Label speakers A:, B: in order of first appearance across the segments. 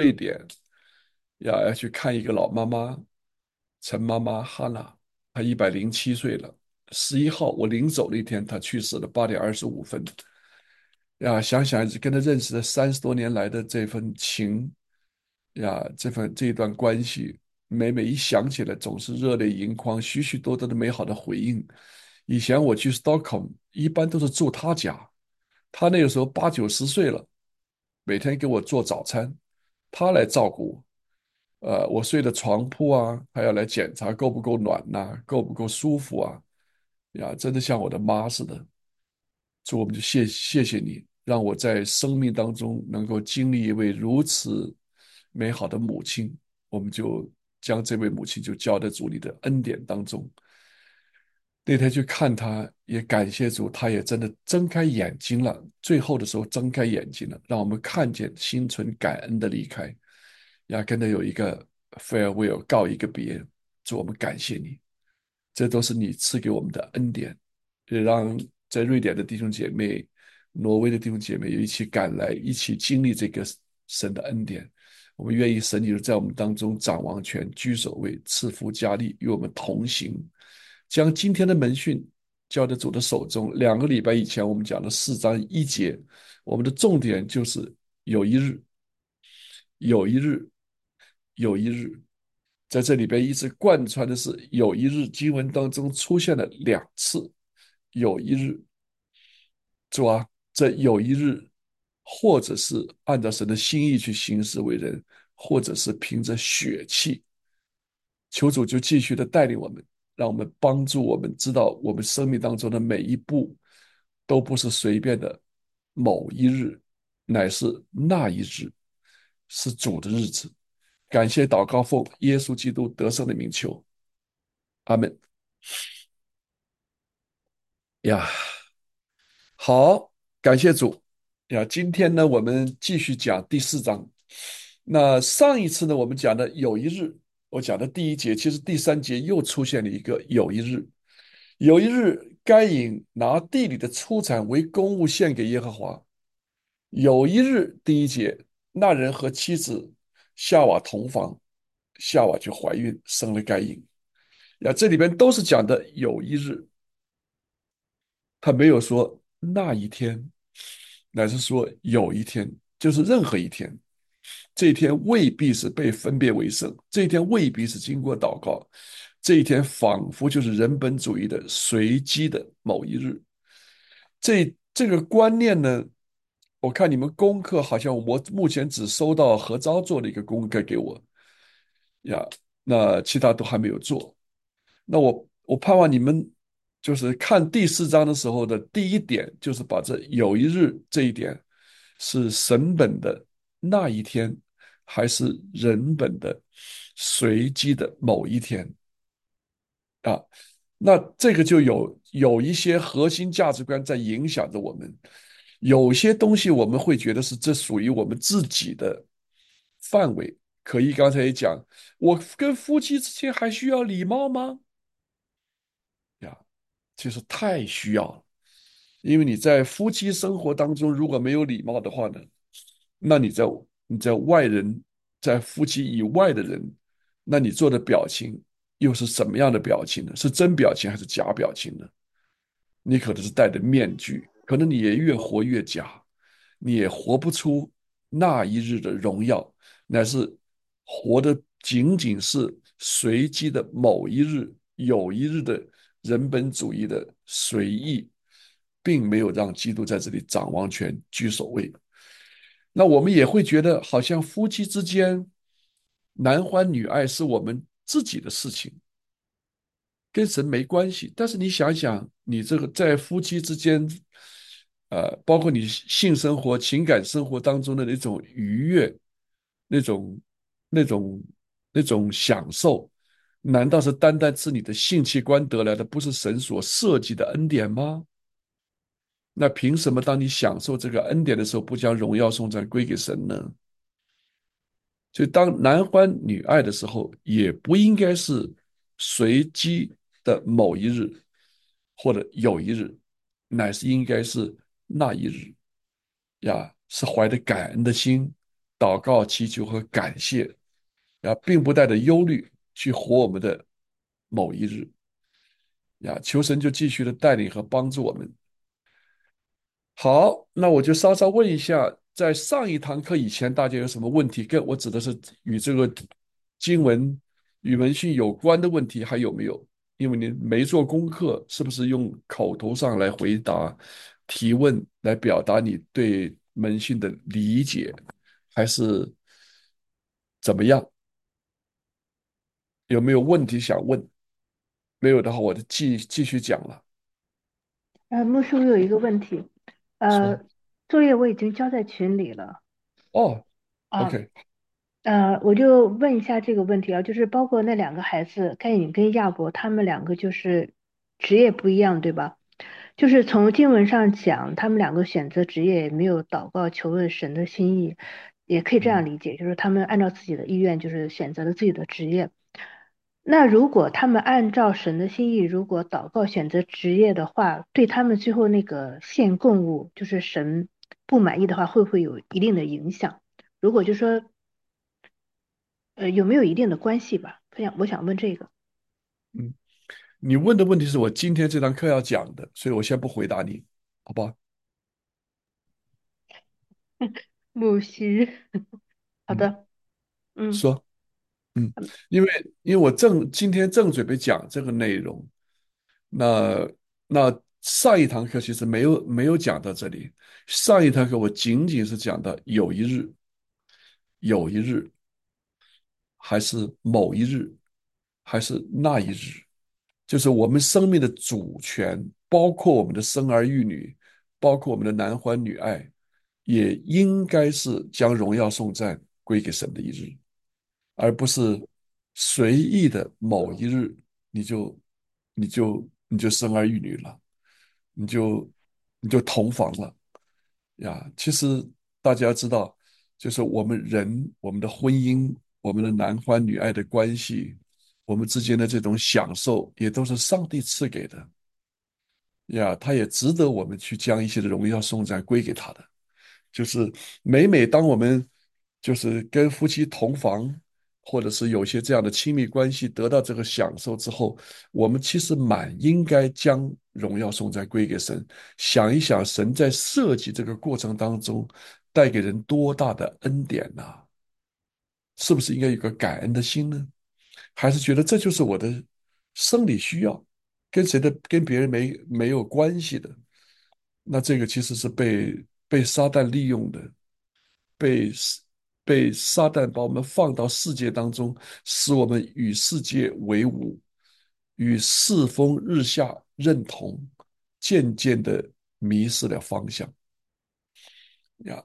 A: 瑞典要去看一个老妈妈，陈妈妈哈娜，她107岁了。11号我临走那天，她去世了，8点25分。想想跟他认识的30多年来的这份情这一段关系，每每一想起来，总是热泪盈眶，许许多多的美好的回应。以前我去 Stockholm 一般都是住他家，他那个时候80、90岁了，每天给我做早餐，他来照顾我。我睡的床铺啊，还要来检查够不够暖呐、够不够舒服啊，真的像我的妈似的。所以我们就谢谢你，让我在生命当中能够经历一位如此美好的母亲。我们就将这位母亲就交在主你的恩典当中。那天去看她，也感谢主，她也真的睁开眼睛了。最后的时候睁开眼睛了，让我们看见心存感恩的离开，跟他有一个 farewell 告一个别。主，我们感谢你，这都是你赐给我们的恩典，也让在瑞典的弟兄姐妹、挪威的弟兄姐妹一起赶来，一起经历这个神的恩典。我们愿意神你在我们当中掌王权、居首位、赐福加力，与我们同行。将今天的门训交在主的手中。2个礼拜以前我们讲了4章1节，我们的重点就是有一日，有一日，有一日。在这里边一直贯穿的是有一日，经文当中出现了2次。有一日，主啊，这有一日，或者是按照神的心意去行事为人，或者是凭着血气。求主就继续的带领我们，让我们帮助我们知道，我们生命当中的每一步都不是随便的某一日，乃是那一日，是主的日子。感谢祷告奉耶稣基督得胜的名求，阿门。呀，好，感谢主。今天呢，我们继续讲第4章。那上一次呢，我们讲的有一日，我讲的第1节，其实第3节又出现了一个有一日。有一日，该隐拿地里的出产为公物献给耶和华。有一日，第1节，那人和妻子夏娃同房，夏娃就怀孕，生了该隐。这里边都是讲的有一日，他没有说那一天，乃是说有一天，就是任何一天。这一天未必是被分别为圣，这一天未必是经过祷告，这一天仿佛就是人本主义的随机的某一日。这个观念呢，我看你们功课好像我目前只收到何昭做的一个功课给我呀，那其他都还没有做。那我盼望你们就是看第4章的时候的第1点，就是把这有一日这一点是神本的那一天，还是人本的随机的某一天啊？那这个就有一些核心价值观在影响着我们。有些东西我们会觉得是这属于我们自己的范围。可以刚才也讲，我跟夫妻之间还需要礼貌吗？呀，其实太需要了。因为你在夫妻生活当中如果没有礼貌的话呢，那你在外人，在夫妻以外的人，那你做的表情又是什么样的表情呢？是真表情还是假表情呢？你可能是戴着面具，可能你也越活越假，你也活不出那一日的荣耀，乃是活的仅仅是随机的某一日、有一日的人本主义的随意，并没有让基督在这里掌王权、居首位。那我们也会觉得，好像夫妻之间男欢女爱是我们自己的事情，跟神没关系。但是你想想，你这个在夫妻之间，包括你性生活、情感生活当中的那种愉悦、那种、那种、那种享受，难道是单单是你的性器官得来的，不是神所设计的恩典吗？那凭什么当你享受这个恩典的时候，不将荣耀颂赞归给神呢？所以，当男欢女爱的时候，也不应该是随机的某一日或者有一日，乃是应该是那一日。是怀着感恩的心， 祷告、祈求和感谢，并不带着忧虑去活我们的某一日。求神就继续的带领和帮助我们。好，那我就稍稍问一下，在上一堂课以前，大家有什么问题？我指的是与这个经文语文训有关的问题，还有没有？因为你没做功课，是不是用口头上来回答提问，来表达你对门训的理解，还是怎么样？有没有问题想问？没有的话，我就继续讲了。
B: 牧师，我有一个问题，
A: 说
B: 呃，作业我已经交在群里了
A: 哦
B: 啊，
A: ，OK，
B: 我就问一下这个问题啊，就是包括那两个孩子，盖隐跟亚伯，他们两个就是职业不一样，对吧？就是从经文上讲，他们两个选择职业也没有祷告求问神的心意，也可以这样
A: 嗯
B: 理解，就是他们按照自己的意愿，就是选择了自己的职业。那如果他们按照神的心意，如果祷告选择职业的话，对他们最后那个献供物，就是神不满意的话，会不会有一定的影响？如果就说有没有一定的关系吧？我想问这个。
A: 嗯。你问的问题是我今天这堂课要讲的，所以我先不回答你，好吧？
B: 牧师，好
A: 嗯，
B: 的，嗯
A: 说，嗯，因为我今天正准备讲这个内容，那上一堂课其实没有讲到这里，上一堂课我仅仅是讲到有一日，有一日，还是某一日，还是那一日，就是我们生命的主权，包括我们的生儿育女，包括我们的男欢女爱，也应该是将荣耀颂赞归给神的一日，而不是随意的某一日你就生儿育女了，你就同房了。其实大家知道，就是我们的婚姻，我们的男欢女爱的关系，我们之间的这种享受，也都是上帝赐给的。他也值得我们去将一些的荣耀颂赞归给他的。就是每当我们就是跟夫妻同房，或者是有些这样的亲密关系得到这个享受之后，我们其实蛮应该将荣耀颂赞归给神，想一想神在设计这个过程当中带给人多大的恩典呐、是不是应该有个感恩的心呢？还是觉得这就是我的生理需要，跟别人没有关系的？那这个其实是被撒旦利用的，被被撒旦把我们放到世界当中，使我们与世界为伍，与世风日下认同，渐渐的迷失了方向呀。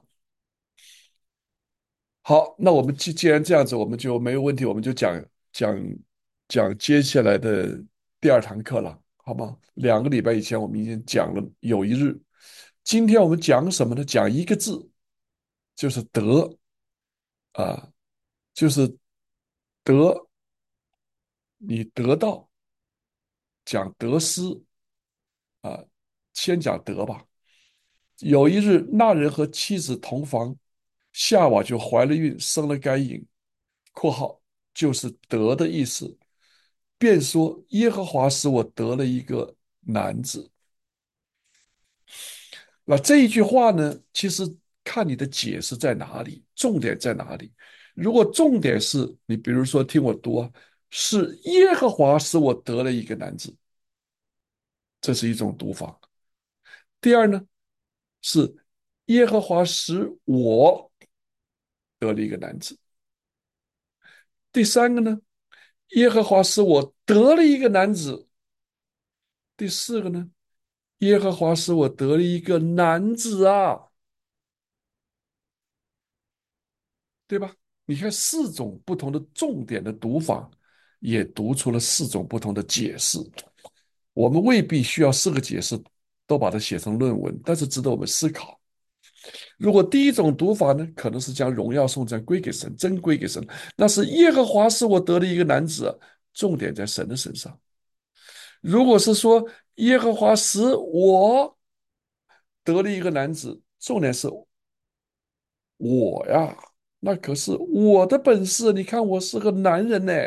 A: 好，那我们既然这样子，我们就没有问题，我们就讲讲接下来的第二堂课了，好吗？2个礼拜以前我们已经讲了有一日，今天我们讲什么呢？讲一个字，就是得啊，就是得，你得到，讲得失啊，先讲得吧。有一日，那人和妻子同房，夏娃就怀了孕，生了该隐（括号就是得的意思），便说：耶和华使我得了一个男子。那这一句话呢，其实看你的解释在哪里，重点在哪里。如果重点是你，比如说听我读啊，是耶和华使我得了一个男子，这是一种读法。第二呢，是耶和华使我得了一个男子。第三个呢，耶和华使我得了一个男子。第四个呢，耶和华使我得了一个男子啊，对吧？你看4种不同的重点的读法，也读出了4种不同的解释。我们未必需要4个解释都把它写成论文，但是值得我们思考。如果第一种读法呢，可能是将荣耀颂赞归给神，真归给神，那是耶和华使我得了一个男子啊，重点在神的身上。如果是说耶和华使我得了一个男子，重点是我呀， 那可是我的本事，你看我是个男人呢，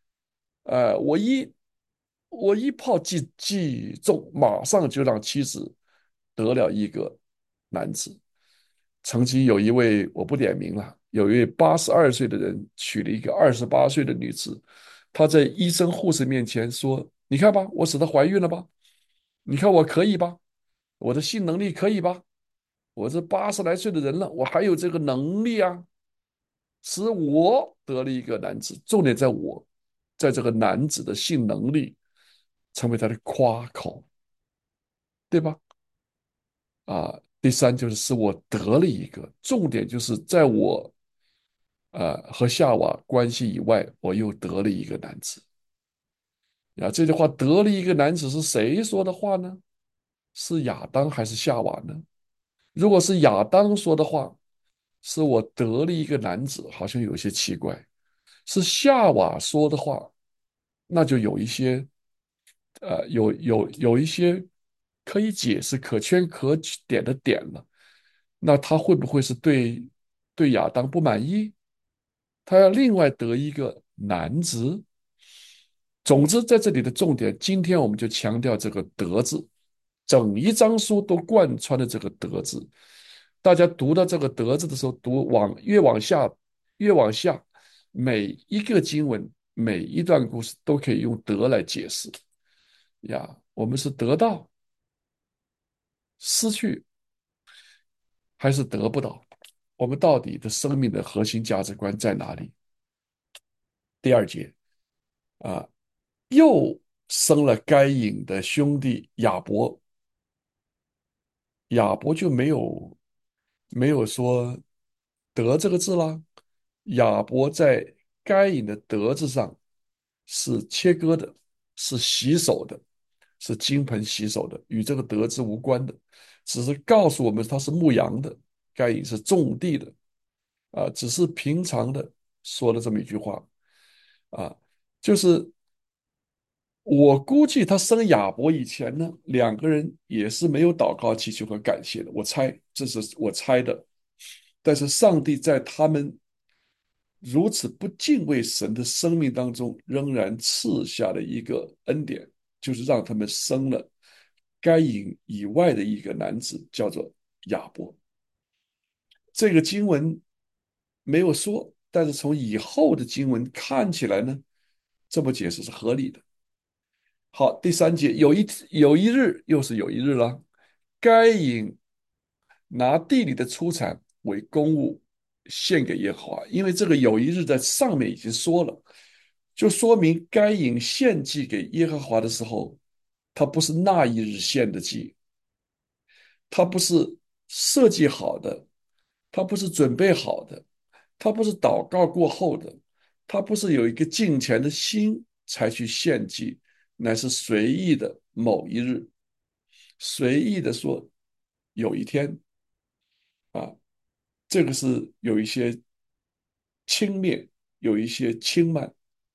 A: 我一炮击中，马上就让妻子得了一个男子。曾经有一位我不点名了，有一位82岁的人娶了一个28岁的女子，他在医生护士面前说：“你看吧，我使她怀孕了吧？你看我可以吧？我的性能力可以吧？我这80来岁的人了，我还有这个能力啊！”使我得了一个男子，重点在我，在这个男子的性能力成为他的夸口，对吧？第三就是使我得了一个，重点就是在我和夏娃关系以外，我又得了一个男子。这句话得了一个男子是谁说的话呢？是亚当还是夏娃呢？如果是亚当说的话，是我得了一个男子，好像有些奇怪；是夏娃说的话，那就有一些有一些可以解释、可圈可点的点了。那他会不会是对亚当不满意？他要另外得一个男子？总之，在这里的重点，今天我们就强调这个"德"字，整一章书都贯穿了这个"德"字。大家读到这个"德"字的时候，越往下，每一个经文、每一段故事都可以用"德"来解释。我们是得到、失去，还是得不到？我们到底的生命的核心价值观在哪里？第二节啊，又生了该隐的兄弟亚伯，亚伯就没有说得这个字啦。亚伯在该隐的得字上是切割的，是洗手的，是金盆洗手的，与这个得字无关的，只是告诉我们他是牧羊的，该隐是种地的。只是平常的说了这么一句话。啊，就是我估计他生亚伯以前呢，两个人也是没有祷告、祈求和感谢的。我猜，这是我猜的。但是上帝在他们如此不敬畏神的生命当中，仍然赐下了一个恩典，就是让他们生了该隐以外的一个男子，叫做亚伯。这个经文没有说，但是从以后的经文看起来呢，这么解释是合理的。好，第三节，有一日，又是有一日了。该隐拿地里的出产为公物献给耶和华，因为这个有一日在上面已经说了，就说明该隐献祭给耶和华的时候，他不是那一日献的祭，他不是设计好的，他不是准备好的，他不是祷告过后的，他不是有一个敬虔的心才去献祭，乃是随意的某一日，随意的说有一天。啊，这个是有一些轻蔑，有一些轻慢。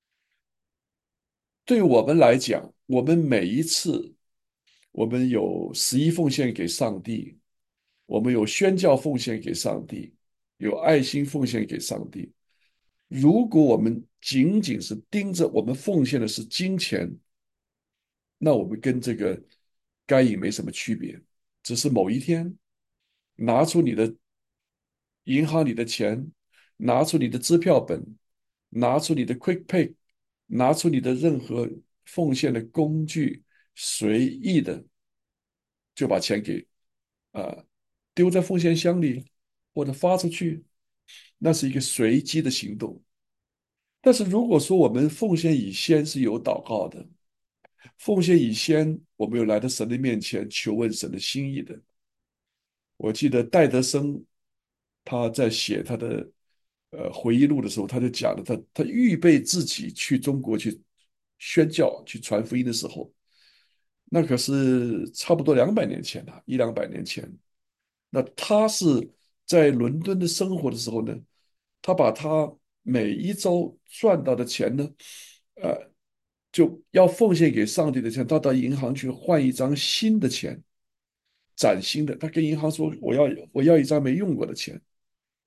A: 对我们来讲，我们每一次，我们有11奉献给上帝，我们有宣教奉献给上帝，有爱心奉献给上帝。如果我们仅仅是盯着我们奉献的是金钱，那我们跟这个该隐没什么区别，只是某一天拿出你的银行里的钱，拿出你的支票本，拿出你的 Quick Pay，拿出你的任何奉献的工具，随意的就把钱给呃丢在奉献箱里，或者发出去，那是一个随机的行动。但是如果说我们奉献以先是有祷告的，奉献以先我们有来到神的面前求问神的心意的。我记得戴德生他在写他的回忆录的时候，他就讲了他预备自己去中国去宣教、去传福音的时候，那可是差不多200年前了，一两百年前。那他是在伦敦的生活的时候呢，他把他每一周赚到的钱呢，呃，就要奉献给上帝的钱，他到银行去换一张新的钱，崭新的。他跟银行说："我要一张没用过的钱。"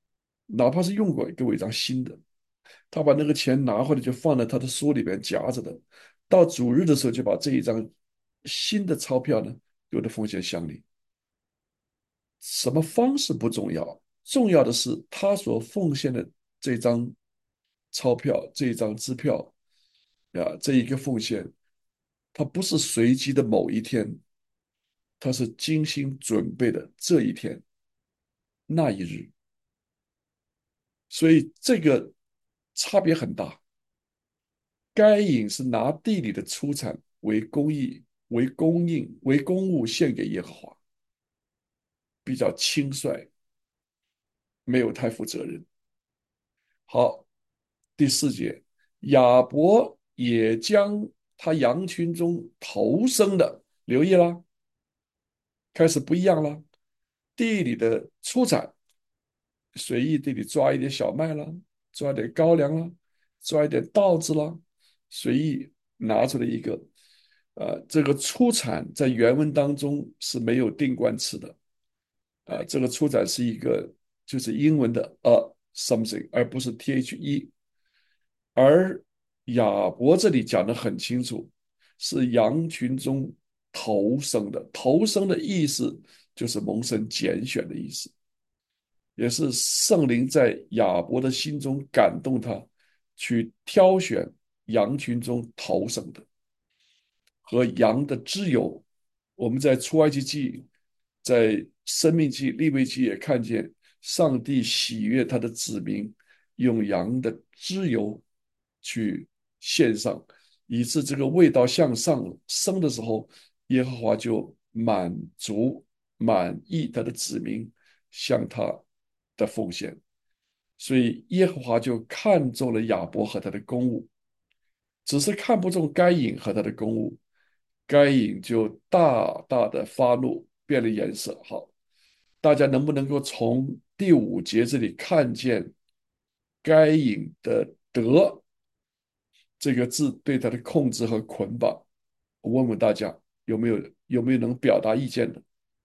A: 哪怕是用过，给我一张新的。他把那个钱拿回来就放在他的书里边夹着的，到主日的时候就把这一张新的钞票呢丢到奉献箱里。什么方式不重要，重要的是他所奉献的这张钞票、这一张支票这一个奉献，它不是随机的某一天，它是精心准备的这一天那一日，所以这个差别很大。该隐是拿地里的出产为公益、为供应、为公物献给耶和华，比较轻率，没有太负责任。好，第四节，亚伯也将他羊群中头生的，留意啦，开始不一样了。地里的出产，随意地里抓一点小麦啦，抓一点高粱啦，抓一点稻子啦，随意拿出来一个。这个出产在原文当中是没有定冠词的。这个出产是一个就是英文的something，而不是 the。而亚伯这里讲的很清楚，是羊群中头生的。头生的意思就是蒙神拣选的意思，也是圣灵在亚伯的心中感动他，去挑选羊群中头生的和羊的脂油。我们在出埃及记、在生命记、利未记也看见上帝喜悦他的子民用羊的脂油去献上，以致这个味道向上升的时候，耶和华就满足满意他的子民向他的奉献，所以耶和华就看中了亚伯和他的公物，只是看不中该隐和他的公物，该隐就大大的发怒，变了颜色。好，大家能不能够从第五节这里看见该隐的德这个字对他的控制和捆绑？我问问大家有没有能表达意见的？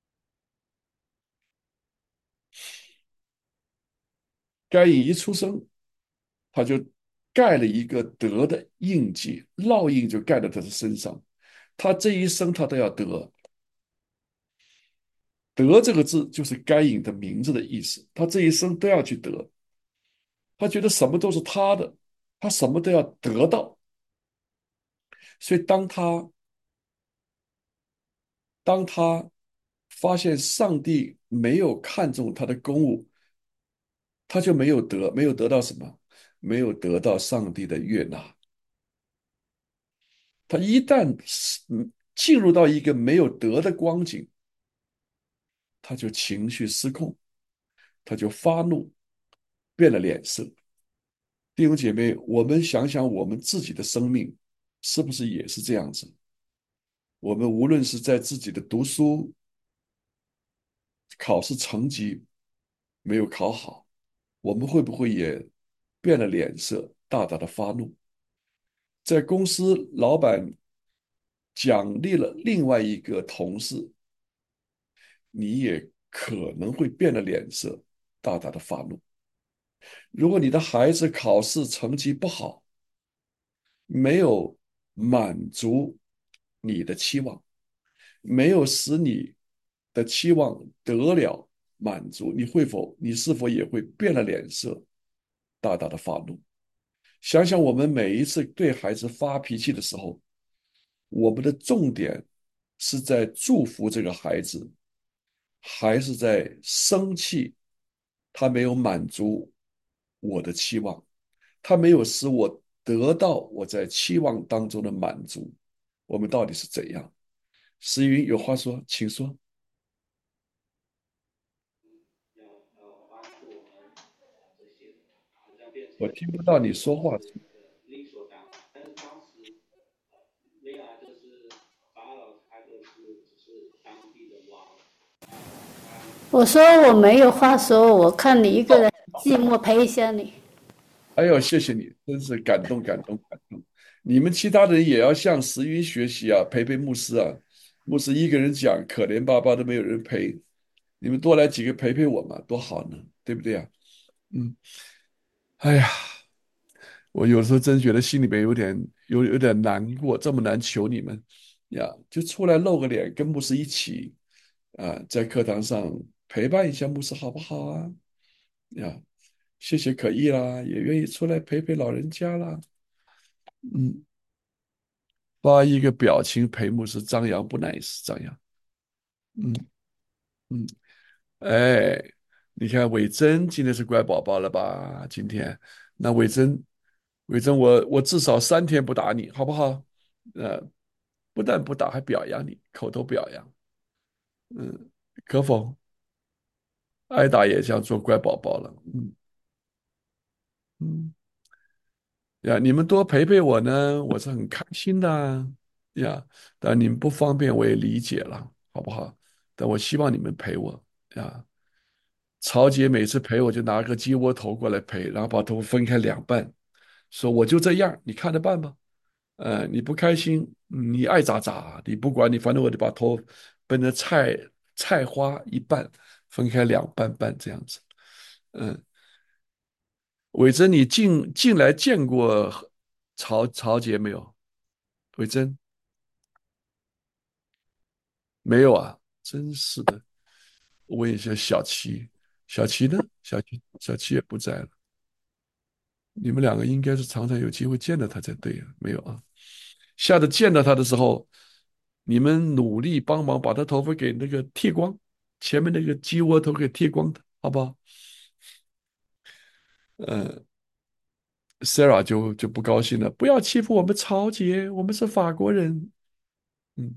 A: 该隐一出生，他就盖了一个德的印记，烙印就盖在他的身上。他这一生他都要得，得这个字就是该隐的名字的意思。他这一生都要去得，他觉得什么都是他的，他什么都要得到。所以当他发现上帝没有看重他的公务，他就没有得到什么，没有得到上帝的悦纳。他一旦进入到一个没有德的光景，他就情绪失控，他就发怒，变了脸色。弟兄姐妹，我们想想我们自己的生命，是不是也是这样子？我们无论是在自己的读书、考试成绩没有考好，我们会不会也变了脸色，大大的发怒？在公司，老板奖励了另外一个同事，你也可能会变了脸色，大大的发怒。如果你的孩子考试成绩不好，没有满足你的期望，没有使你的期望得了满足，你是否也会变了脸色，大大的发怒？想想我们每一次对孩子发脾气的时候，我们的重点是在祝福这个孩子，还是在生气？他没有满足我的期望，他没有使我得到我在期望当中的满足。我们到底是怎样？石云有话说，请说。
C: 要帮助我们这些，好像变成
A: 我听不到你说话。
C: 是一个理所当然。但是当时没有啊，就是法老他就是只是当地的王，
D: 我说我没有话说，我看你一个人寂寞陪一下你。
A: 哎呦，谢谢你，真是感动，感动，感动！你们其他人也要向石云学习啊，陪陪牧师啊。牧师一个人讲，可怜巴巴都没有人陪，你们多来几个陪陪我嘛，多好呢，对不对啊？ 嗯，哎呀，我有时候真觉得心里边有点难过，这么难求你们呀，就出来露个脸，跟牧师一起在课堂上陪伴一下牧师，好不好啊？呀，谢谢可意啦，也愿意出来陪陪老人家啦。嗯，发一个表情陪牧师张扬不 nice，张扬。嗯嗯，哎，你看伟珍今天是乖宝宝了吧？今天，那伟珍，我至少3天不打你，好不好？呃，不但不打，还表扬你，口头表扬。嗯，可否？挨打也像做乖宝宝了。嗯嗯，呀，你们多陪陪我呢，我是很开心的啊呀。但你们不方便，我也理解了，好不好？但我希望你们陪我呀。曹姐每次陪我就拿个鸡窝头过来陪，然后把头分开2半，说我就这样，你看着办吧。你不开心，你爱咋咋，你不管你，反正我就把头分成菜花一半，分开2半半这样子。嗯，伟珍，你进来见过曹姐没有？伟珍没有啊，真是的。我问一下小琪，小琪呢？小琪也不在了。你们2个应该是常常有机会见到他才对啊，没有啊？下次见到他的时候，你们努力帮忙把他头发给那个剃光，前面那个鸡窝头给剃光的，好不好？呃，Sarah 就不高兴了，不要欺负我们曹姐，我们是法国人。嗯，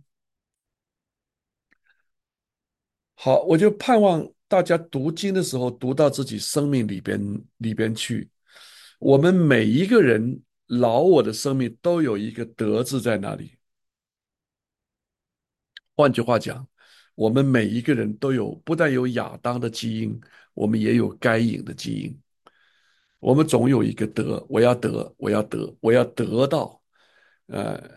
A: 好，我就盼望大家读经的时候读到自己生命里边去。我们每一个人老我的生命都有一个德字在那里。换句话讲，我们每一个人都有，不但有亚当的基因，我们也有该隐的基因。我们总有一个得，我要得，我要得，我要得到。呃，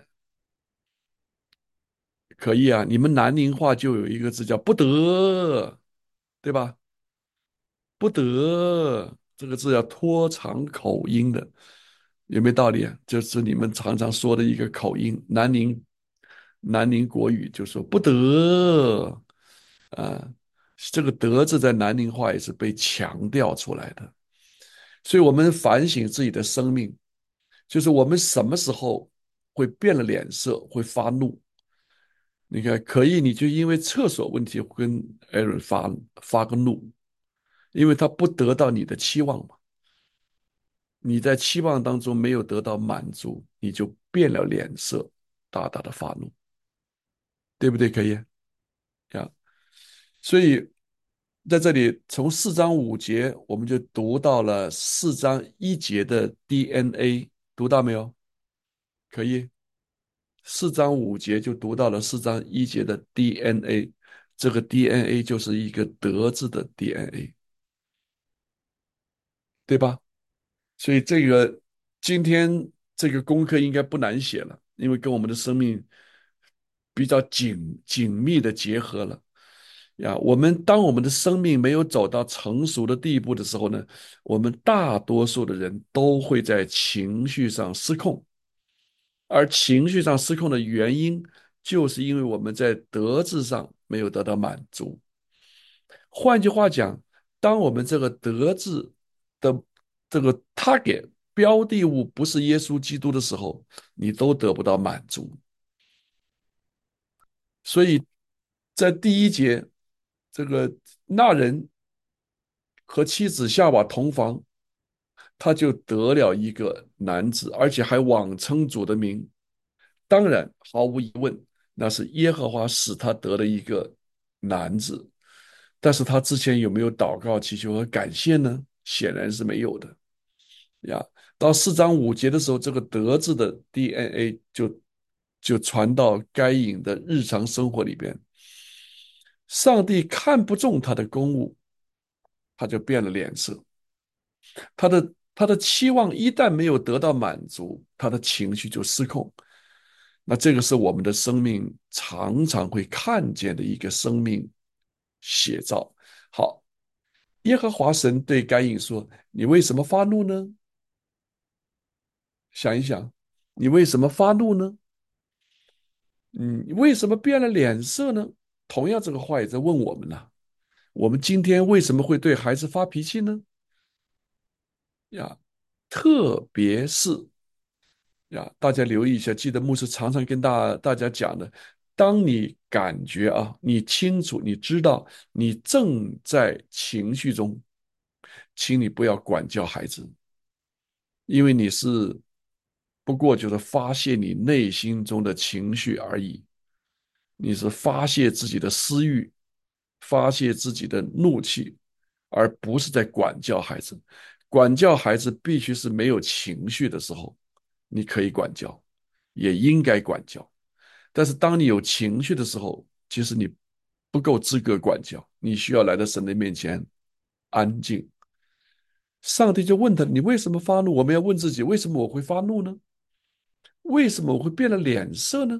A: 可以啊，你们南宁话就有一个字叫"不得"，对吧？不得这个字要拖长口音的，有没有道理啊？就是你们常常说的一个口音，南宁国语就说不得啊，这个得字在南宁话也是被强调出来的。所以，我们反省自己的生命，就是我们什么时候会变了脸色，会发怒？你看，可以，你就因为厕所问题跟艾伦发个怒，因为他不得到你的期望嘛。你在期望当中没有得到满足，你就变了脸色，大大的发怒，对不对？可以呀。所以在这里，从4章5节，我们就读到了4章1节的 DNA，读到没有？可以，4章5节就读到了4章1节的 DNA，这个 DNA 就是一个德字的 DNA，对吧？所以今天这个功课应该不难写了，因为跟我们的生命比较紧密的结合了呀。当我们的生命没有走到成熟的地步的时候呢，我们大多数的人都会在情绪上失控，而情绪上失控的原因，就是因为我们在德智上没有得到满足。换句话讲，当我们这个德智的这个 target 标的物不是耶稣基督的时候，你都得不到满足。所以在第1节，这个那人和妻子夏娃同房，他就得了一个男子，而且还妄称主的名。当然，毫无疑问，那是耶和华使他得了一个男子。但是他之前有没有祷告、祈求和感谢呢？显然是没有的呀。到4章5节的时候，这个德字的 DNA 就传到该隐的日常生活里边。上帝看不中他的公务，他就变了脸色。他的期望一旦没有得到满足，他的情绪就失控。那这个是我们的生命常常会看见的一个生命写照。好， 耶和华神对该隐说：“你为什么发怒呢？想一想，你为什么发怒呢？你为什么变了脸色呢？”同样，这个话也在问我们呢。我们今天为什么会对孩子发脾气呢？呀，特别是呀，大家留意一下，记得牧师常常跟大家讲的，当你感觉你清楚，你知道你正在情绪中，请你不要管教孩子，因为你是不过就是发泄你内心中的情绪而已，你是发泄自己的私欲，发泄自己的怒气，而不是在管教孩子。管教孩子必须是没有情绪的时候，你可以管教，也应该管教。但是当你有情绪的时候，其实你不够资格管教，你需要来到神的面前安静。上帝就问他：“你为什么发怒？”我们要问自己：为什么我会发怒呢？为什么我会变了脸色呢？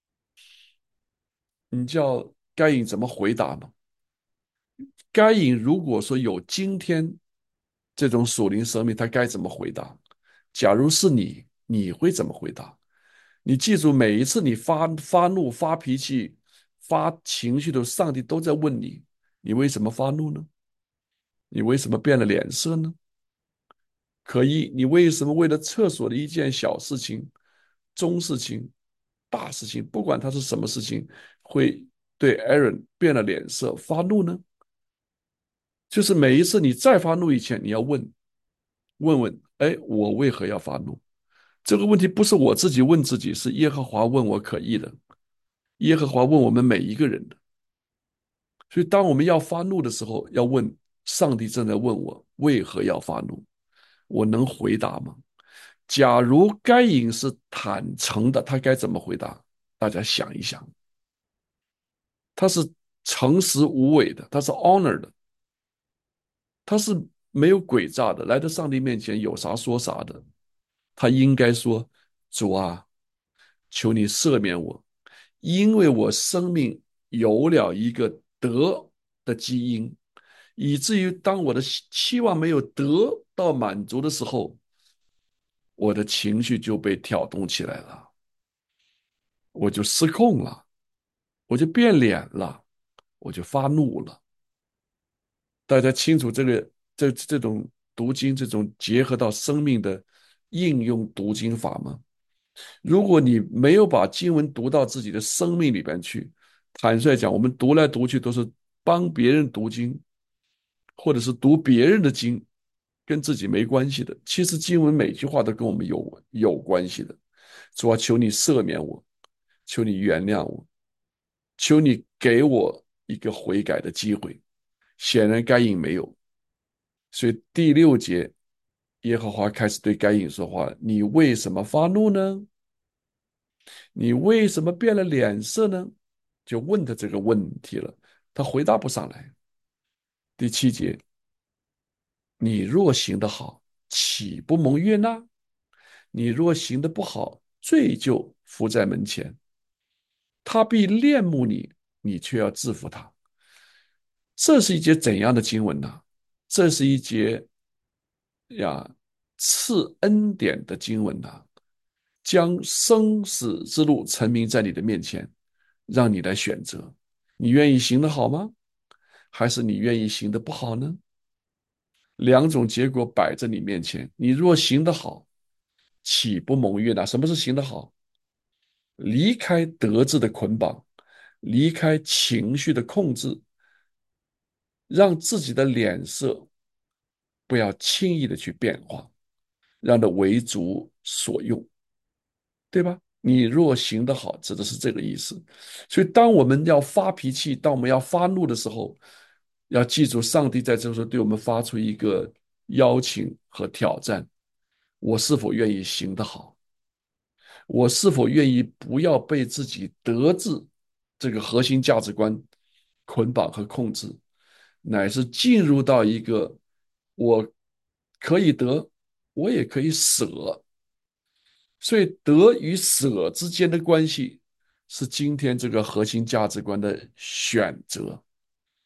A: 你叫该隐怎么回答呢？该隐如果说有今天这种属灵生命，他该怎么回答？假如是你，你会怎么回答？你记住，每一次你发怒、发脾气、发情绪的时候，上帝都在问你：你为什么发怒呢？你为什么变了脸色呢？可以，你为什么为了厕所的一件小事情、中事情、大事情，不管它是什么事情，会对 Aaron 变了脸色、发怒呢？就是每一次你再发怒以前，你要问问，哎，我为何要发怒？这个问题不是我自己问自己，是耶和华问我可以的。耶和华问我们每一个人的。所以，当我们要发怒的时候，要问上帝正在问我为何要发怒，我能回答吗？假如该隐是坦诚的，他该怎么回答？大家想一想，他是诚实无伪的，他是 honor 的，他是没有诡诈的，来到上帝面前有啥说啥的。他应该说：“主啊，求你赦免我，因为我生命有了一个得的基因，以至于当我的期望没有得到满足的时候，我的情绪就被挑动起来了，我就失控了，我就变脸了，我就发怒了。”大家清楚这种读经，这种结合到生命的应用读经法吗？如果你没有把经文读到自己的生命里边去，坦率讲，我们读来读去都是帮别人读经，或者是读别人的经，跟自己没关系的。其实经文每句话都跟我们有关系的。主啊，求你赦免我，求你原谅我，求你给我一个悔改的机会。显然该隐没有，所以第6节，耶和华开始对该隐说话：“你为什么发怒呢？你为什么变了脸色呢？”就问他这个问题了，他回答不上来。第7节，你若行得好，岂不蒙悦纳？你若行得不好，罪就伏在门前，他必恋慕你，你却要制服他。这是一节怎样的经文呢？这是一节呀赐恩典的经文呐，将生死之路陈明在你的面前，让你来选择，你愿意行得好吗？还是你愿意行得不好呢？两种结果摆在你面前，你若行得好，岂不蒙悦纳？什么是行得好？离开得志的捆绑，离开情绪的控制，让自己的脸色不要轻易的去变化，让它为主所用。对吧？你若行得好，指的是这个意思。所以，当我们要发脾气，当我们要发怒的时候，要记住，上帝在这时候对我们发出一个邀请和挑战：我是否愿意行得好？我是否愿意不要被自己得志这个核心价值观捆绑和控制，乃是进入到一个我可以得，我也可以舍，所以得与舍之间的关系是今天这个核心价值观的选择。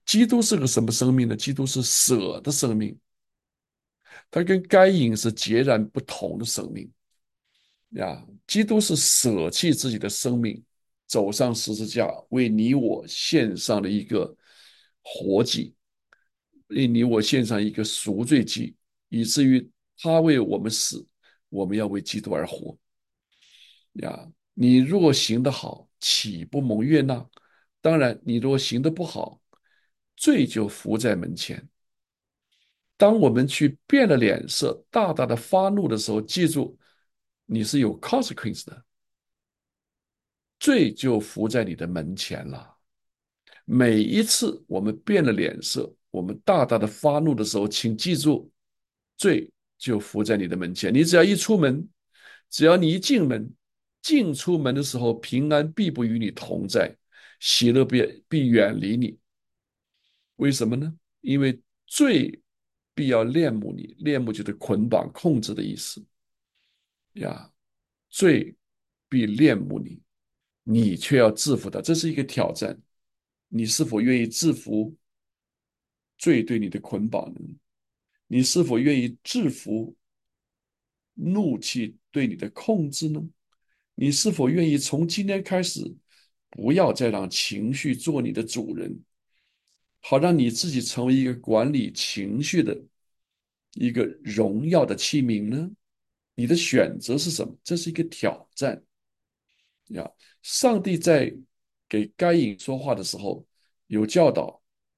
A: 基督是个什么生命呢？基督是舍的生命，他跟该隐是截然不同的生命呀。基督是舍弃自己的生命，走上十字架，为你我献上了一个活祭，为你我献上一个赎罪祭，以至于他为我们死，我们要为基督而活呀。你若行得好，岂不蒙悦纳？当然，你若行得不好，罪就伏在门前。当我们去变了脸色，大大的发怒的时候，记住，你是有 consequence 的，罪就伏在你的门前了。每一次我们变了脸色，我们大大的发怒的时候，请记住，罪就伏在你的门前。你只要一出门，只要你一进门，进出门的时候，平安必不与你同在，喜乐必远离你。为什么呢？因为罪必要恋慕你，恋慕就是捆绑、控制的意思呀。罪必恋慕你，你却要制服他，这是一个挑战。你是否愿意制服罪对你的捆绑呢？你是否愿意制服怒气对你的控制呢？你是否愿意从今天开始，不要再让情绪做你的主人，好让你自己成为一个管理情绪的一个荣耀的器皿呢？你的选择是什么？这是一个挑战呀！上帝在给该隐说话的时候，有教导，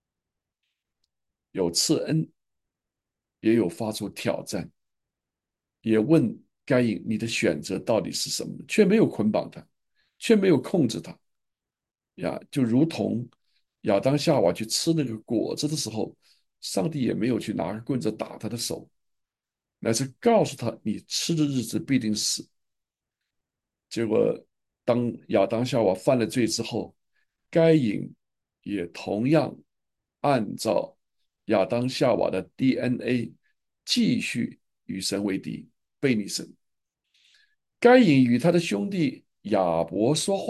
A: 有赐恩，也有发出挑战，也问该隐你的选择到底是什么，却没有捆绑他，却没有控制他呀！就如同亚当夏娃去吃那个果子的时候，上帝也没有去拿个棍子打他的手，乃是告诉他你吃的日子必定死。结果，当亚当夏娃犯了罪之后，该隐也同样按照亚当夏娃的 DNA 继续与神为敌，背逆神。该隐与他的兄弟亚伯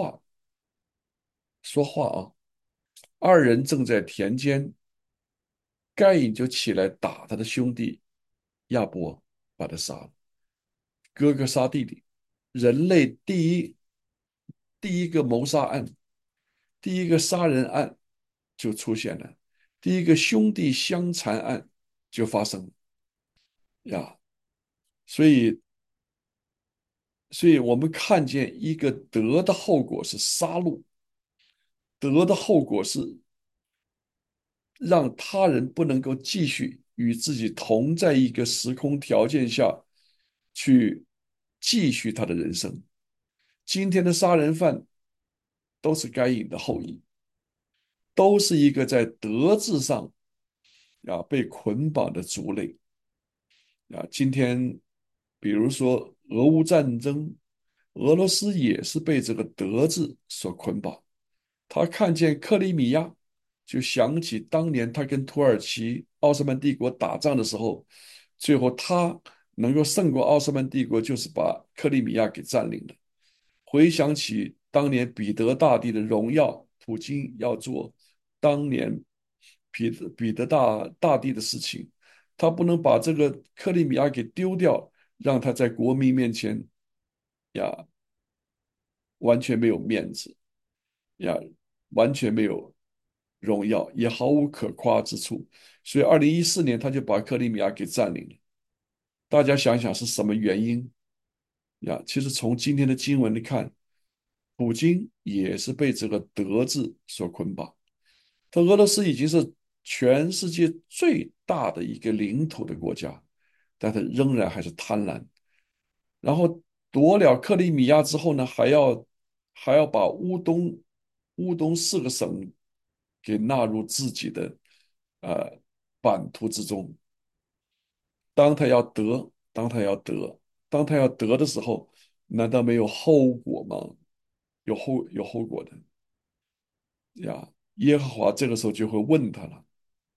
A: 说话啊，二人正在田间，该隐就起来打他的兄弟亚伯，把他杀了。哥哥杀弟弟，人类第一个谋杀案，第一个杀人案就出现了，第一个兄弟相残案就发生了呀。所以，所以我们看见一个得的后果是杀戮，得的后果是让他人不能够继续与自己同在一个时空条件下去继续他的人生。今天的杀人犯都是该隐的后裔，都是一个在德治上被捆绑的族类今天比如说俄乌战争，俄罗斯也是被这个德治所捆绑。他看见克里米亚，就想起当年他跟土耳其奥斯曼帝国打仗的时候，最后他能够胜过奥斯曼帝国，就是把克里米亚给占领了。回想起当年彼得大帝的荣耀，普京要做当年彼得大帝的事情，他不能把这个克里米亚给丢掉，让他在国民面前呀完全没有面子呀，完全没有荣耀，也毫无可夸之处。所以2014年他就把克里米亚给占领了。大家想想是什么原因呀？其实从今天的经文来看，普京也是被这个德字所捆绑。他俄罗斯已经是全世界最大的一个领土的国家，但他仍然还是贪婪。然后夺了克里米亚之后呢，还要把乌东4个省给纳入自己的呃版图之中。当他要得的时候，难道没有后果吗？有后果的呀。耶和华这个时候就会问他了。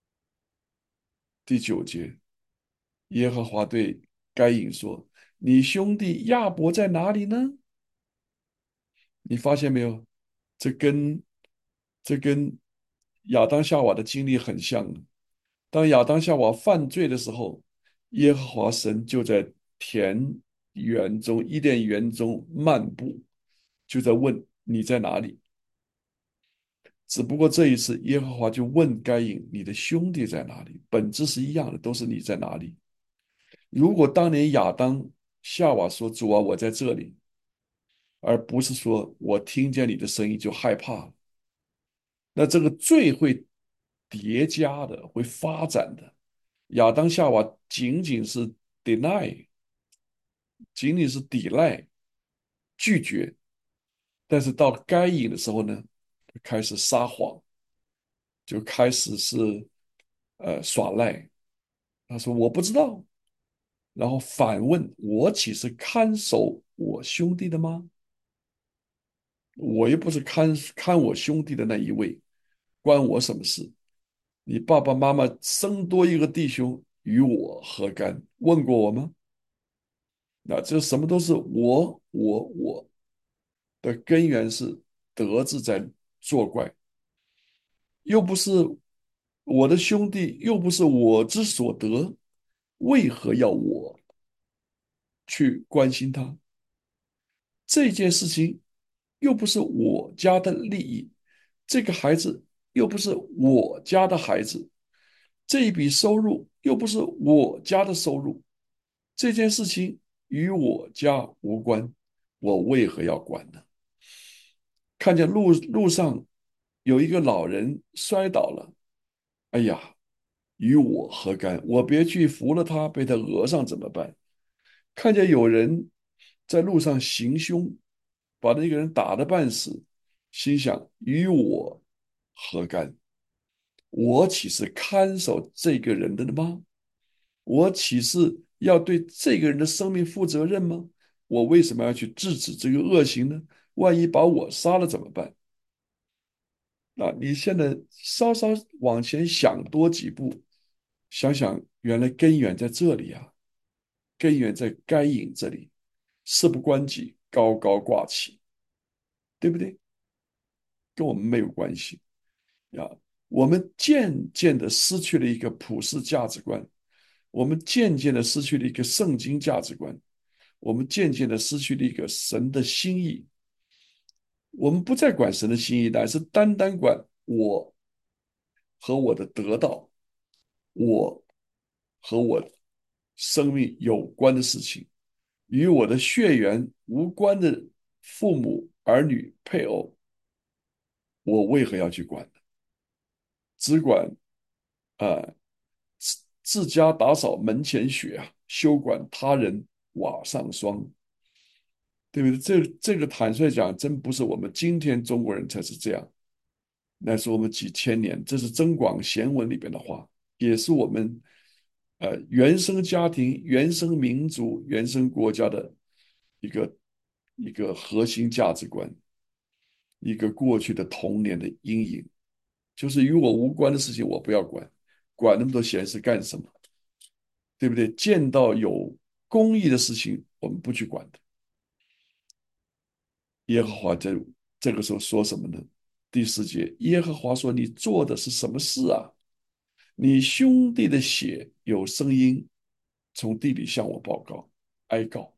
A: 第9节，耶和华对该隐说：“你兄弟亚伯在哪里呢？”你发现没有？这跟这跟亚当夏娃的经历很像。当亚当夏娃犯罪的时候，耶和华神就在田园中、伊甸园中漫步，就在问你在哪里。只不过这一次，耶和华就问该隐：“你的兄弟在哪里？”本质是一样的，都是你在哪里。如果当年亚当、夏娃说：“主啊，我在这里”，而不是说我听见你的声音就害怕了，那这个罪会叠加的，会发展的。亚当、夏娃仅仅是 deny，仅仅是抵赖、拒绝，但是到该隐的时候呢，开始撒谎，就开始是耍赖。他说我不知道，然后反问我岂是看守我兄弟的吗？我又不是看我兄弟的那一位，关我什么事？你爸爸妈妈生多一个弟兄，与我何干？问过我吗？那这什么都是我的根源是德字在作怪，又不是我的兄弟，又不是我之所得，为何要我去关心他？这件事情又不是我家的利益，这个孩子又不是我家的孩子，这一笔收入又不是我家的收入，这件事情与我家无关，我为何要管呢？看见路上有一个老人摔倒了，哎呀，与我何干？我别去扶了他，被他讹上怎么办？看见有人在路上行凶，把那个人打得半死，心想与我何干？我岂是看守这个人的吗？我岂是要对这个人的生命负责任吗？我为什么要去制止这个恶行呢？万一把我杀了怎么办？那你现在稍稍往前想多几步，想想原来根源在这里啊，根源在该隐这里，事不关己，高高挂起，对不对？跟我们没有关系呀。我们渐渐的失去了一个普世价值观，我们渐渐的失去了一个圣经价值观，我们渐渐的失去了一个神的心意。我们不再管神的心意，乃是单单管我和我的得到，我和我生命有关的事情，与我的血缘无关的父母、儿女、配偶，我为何要去管呢？只管自家打扫门前雪啊，休管他人瓦上霜，对不对？这个坦率讲，真不是我们今天中国人才是这样，那是我们几千年，这是增广贤文里边的话，也是我们原生家庭、原生民族、原生国家的一个一个核心价值观，一个过去的童年的阴影，就是与我无关的事情我不要管，管那么多闲事干什么？对不对？见到有公义的事情，我们不去管的。耶和华在这个时候说什么呢？第4节，耶和华说：“你做的是什么事啊？你兄弟的血有声音从地里向我报告，哀告。”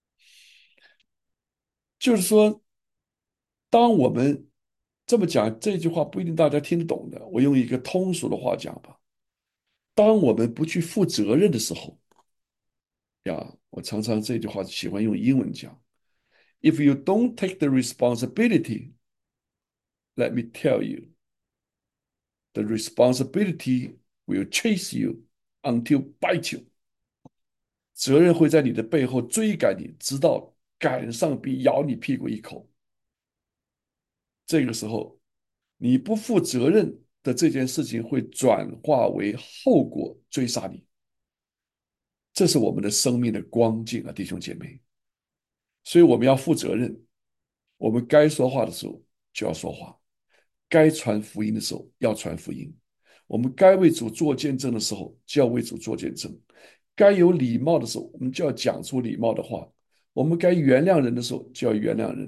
A: 就是说，当我们这么讲这句话，不一定大家听得懂的。我用一个通俗的话讲吧：当我们不去负责任的时候，呀，我常常这句话喜欢用英文讲：“If you don't take the responsibility, let me tell you, the responsibility will chase you until bite you。”责任会在你的背后追赶你，直到赶上并咬你屁股一口。这个时候，你不负责任的这件事情会转化为后果追杀你。这是我们的生命的光景啊，弟兄姐妹。所以我们要负责任，我们该说话的时候就要说话，该传福音的时候要传福音，我们该为主做见证的时候就要为主做见证，该有礼貌的时候我们就要讲出礼貌的话，我们该原谅人的时候就要原谅人，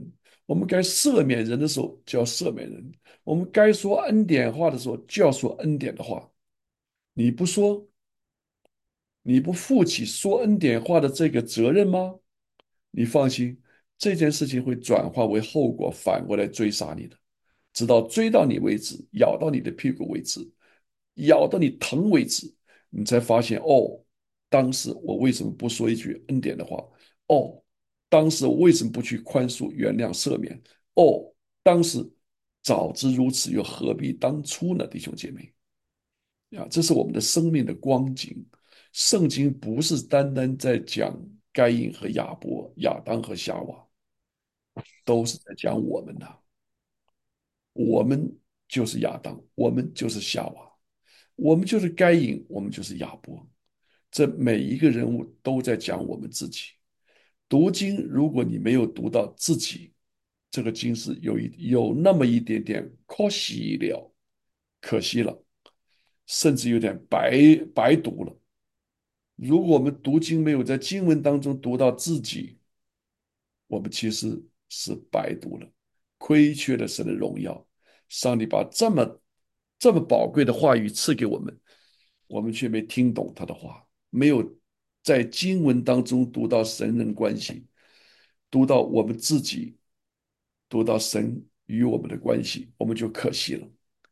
A: 我们该赦免人的时候就要赦免人，我们该说恩典话的时候就要说恩典的话。你不说，你不负起说恩典话的这个责任吗？你放心，这件事情会转化为后果，反过来追杀你的，直到追到你为止，咬到你的屁股为止，咬到你疼为止，你才发现哦，当时我为什么不说一句恩典的话？哦，当时我为什么不去宽恕、原谅、赦免？哦，当时早知如此，又何必当初呢？弟兄姐妹呀，这是我们的生命的光景。圣经不是单单在讲该隐和亚伯、亚当和夏娃，都是在讲我们呐、我们就是亚当，我们就是夏娃，我们就是该隐，我们就是亚伯。这每一个人物都在讲我们自己。读经，如果你没有读到自己，这个经是有那么一点点可惜了，可惜了，甚至有点白读了。如果我们读经没有在经文当中读到自己，我们其实是白读了，亏缺了神的荣耀。上帝把这么宝贵的话语赐给我们，我们却没听懂他的话，没有在经文当中读到神人关系，读到我们自己，读到神与我们的关系，我们就可惜了。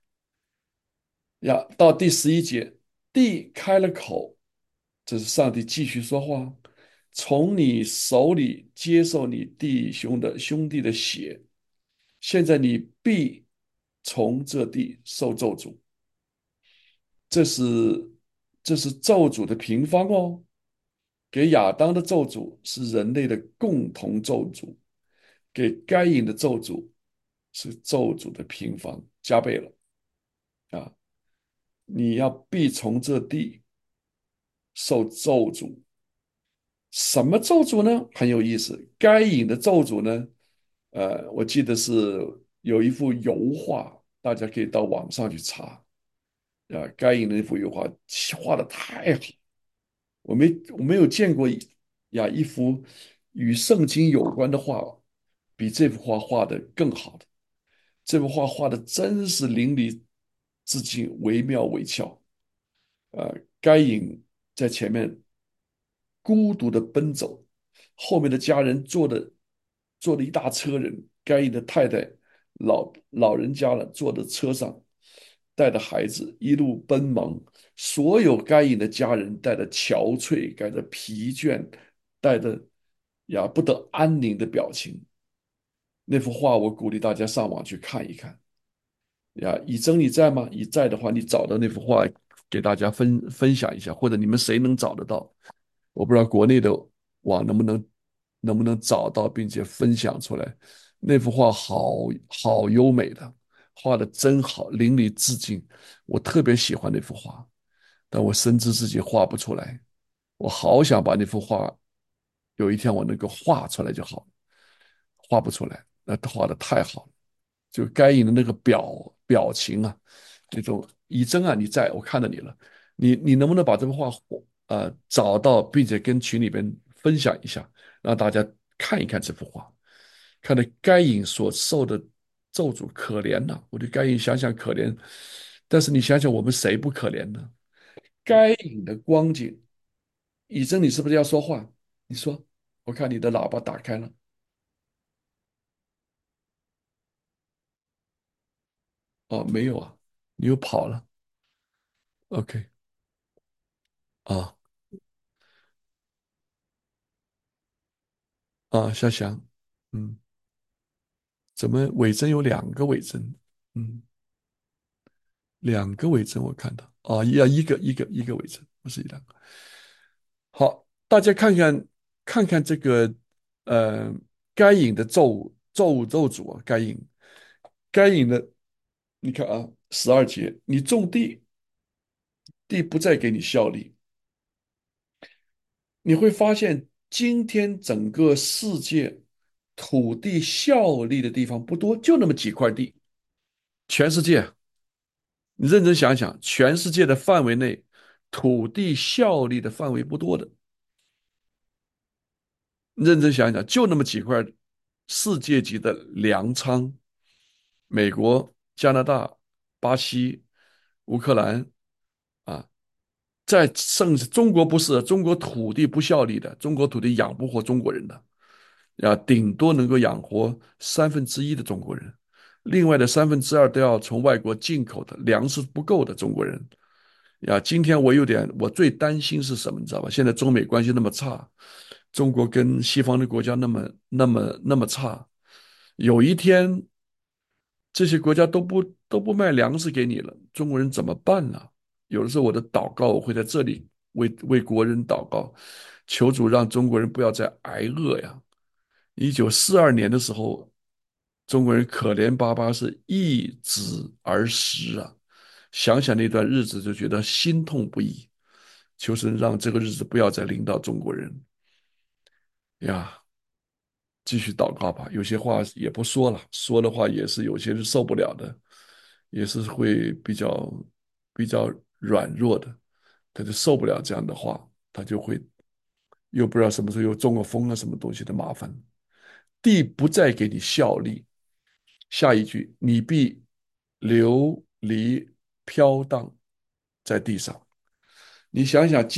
A: 呀，到第11节，地开了口，这是上帝继续说话，从你手里接受你兄弟的血，现在你必从这地受咒诅。这是这是咒诅的平方哦。给亚当的咒诅是人类的共同咒诅，给该隐的咒诅是咒诅的平方，加倍了啊！你要必从这地受咒诅。什么咒诅呢？很有意思。该隐的咒诅呢？我记得是有一幅油画，大家可以到网上去查。该隐的那幅油画画的太好，我没有见过一幅与圣经有关的画，比这幅画画的更好的。这幅画画的真是淋漓尽致，惟妙惟肖。该隐在前面孤独的奔走，后面的家人坐了一大车人，该隐的太太老人家了，坐在车上，带着孩子一路奔忙，所有该隐的家人带着憔悴，带着疲倦，带着不得安宁的表情。那幅画我鼓励大家上网去看一看。以真你在吗？你在的话，你找到那幅画给大家分享一下，或者你们谁能找得到？我不知道国内的网能不能找到，并且分享出来。那幅画好优美的，画的真好，淋漓尽致。我特别喜欢那幅画，但我深知自己画不出来。我好想把那幅画有一天我能够画出来就好，画不出来，那画的太好了。就该隐的那个表情啊，那种以真啊，你在我看到你了，你能不能把这幅画找到，并且跟群里边分享一下，让大家看一看这幅画，看到该隐所受的咒诅可怜呐、我对该隐想想可怜，但是你想想我们谁不可怜呢？该隐的光景，以真，你是不是要说话？你说，我看你的喇叭打开了。哦，没有啊，你又跑了。OK。啊夏翔。嗯，怎么伪证有两个伪证？嗯，两个伪证我看到一个伪证，不是一两个。好，大家看看这个呃该隐的咒诅啊，该隐的，你看啊，12节，你种地，地不再给你效力，你会发现今天整个世界土地效力的地方不多，就那么几块地，全世界。你认真想想，全世界的范围内，土地效力的范围不多的。认真想想，就那么几块世界级的粮仓，美国、加拿大、巴西、乌克兰啊，在甚至中国不是，中国土地不效力的，中国土地养不活中国人的，顶多能够养活1/3的中国人，另外的2/3都要从外国进口的，粮食不够的中国人。今天我最担心是什么，你知道吧？现在中美关系那么差，中国跟西方的国家那么差，有一天这些国家都不卖粮食给你了，中国人怎么办呢？有的时候我的祷告，我会在这里为国人祷告，求主让中国人不要再挨饿呀。1942年的时候，中国人可怜巴巴是一子而食啊，想想那段日子就觉得心痛不已。求神让这个日子不要再临到中国人呀。继续祷告吧，有些话也不说了，说的话也是有些人受不了的，也是会比较软弱的，他就受不了这样的话，他就会又不知道什么时候又中个风啊，什么东西的麻烦。地不再给你效力，下一句你必流离飘荡在地上。你想想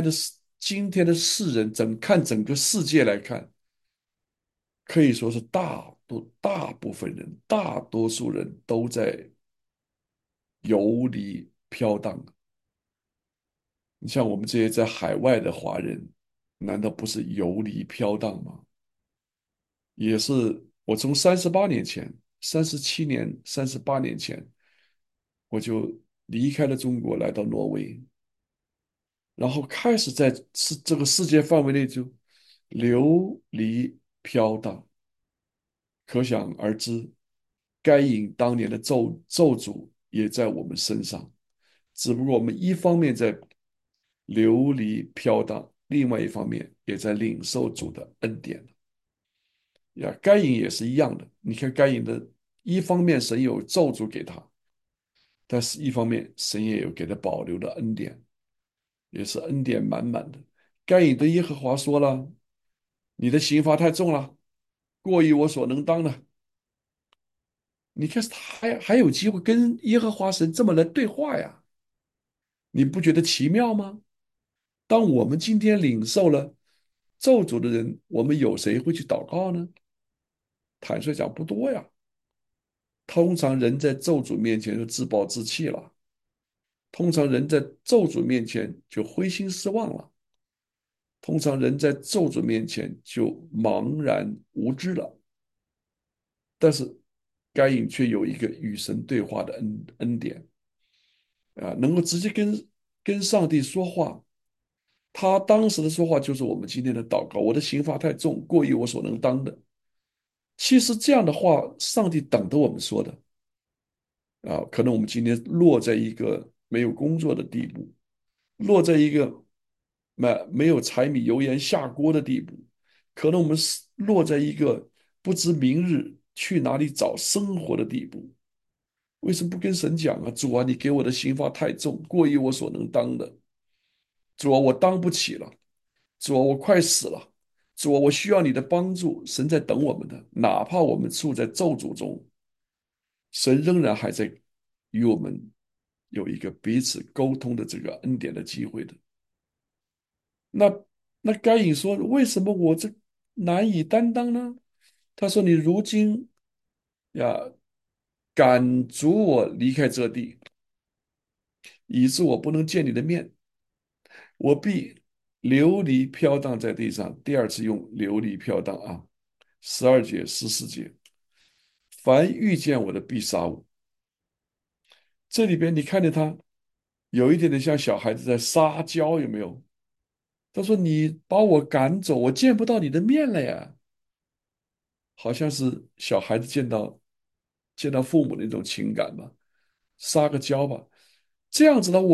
A: 今天的世人，整个世界来看，可以说是大部分人，大多数人都在游离飘荡。你像我们这些在海外的华人，难道不是游离飘荡吗？也是我从38年前、37年、38年前，我就离开了中国，来到挪威，然后开始在这个世界范围内就流离飘荡。可想而知，该隐当年的咒诅也在我们身上，只不过我们一方面在流离飘荡，另外一方面也在领受主的恩典该隐也是一样的。你看该隐的，一方面神有咒诅给他，但是一方面神也有给他保留的恩典，也是恩典满满的。该隐对耶和华说了：“你的刑罚太重了，过于我所能当的。”你看他还有机会跟耶和华神这么来对话呀，你不觉得奇妙吗？当我们今天领受了咒诅的人，我们有谁会去祷告呢？坦率讲，不多呀。通常人在咒诅面前就自暴自弃了，通常人在咒诅面前就灰心失望了，通常人在咒诅面前就茫然无知了。但是该隐却有一个与神对话的恩典能够直接跟上帝说话。他当时的说话就是我们今天的祷告：我的刑罚太重，过于我所能当的。其实这样的话，上帝等着我们说的可能我们今天落在一个没有工作的地步，落在一个没有柴米油盐下锅的地步，可能我们是落在一个不知明日去哪里找生活的地步。为什么不跟神讲啊？主啊，你给我的刑罚太重，过于我所能当的。主啊，我当不起了。主啊，我快死了。主啊，我需要你的帮助。神在等我们的，哪怕我们处在咒诅中，神仍然还在与我们有一个彼此沟通的这个恩典的机会的。那该隐说：“为什么我这难以担当呢？”他说：“你如今呀，赶逐我离开这地，以致我不能见你的面。我必流离飘荡在地上。”第二次用流离飘荡12节、14节，凡遇见我的必杀我。这里边你看见他有一点点像小孩子在撒娇，有没有？他说：“你把我赶走，我见不到你的面了呀。”好像是小孩子见到父母的那种情感吧，撒个娇吧。这样子呢，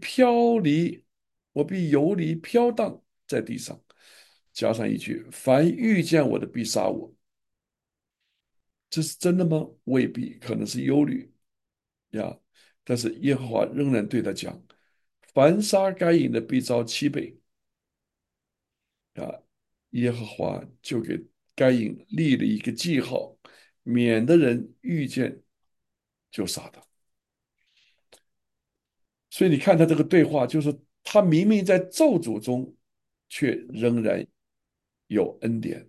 A: 我必游离飘荡在地上。加上一句：凡遇见我的必杀我。这是真的吗？未必，可能是忧虑呀。但是耶和华仍然对他讲：凡杀该隐的必遭7倍啊。耶和华就给该隐立了一个记号，免得人遇见就杀他。所以你看他这个对话，就是他明明在咒诅中，却仍然有恩典。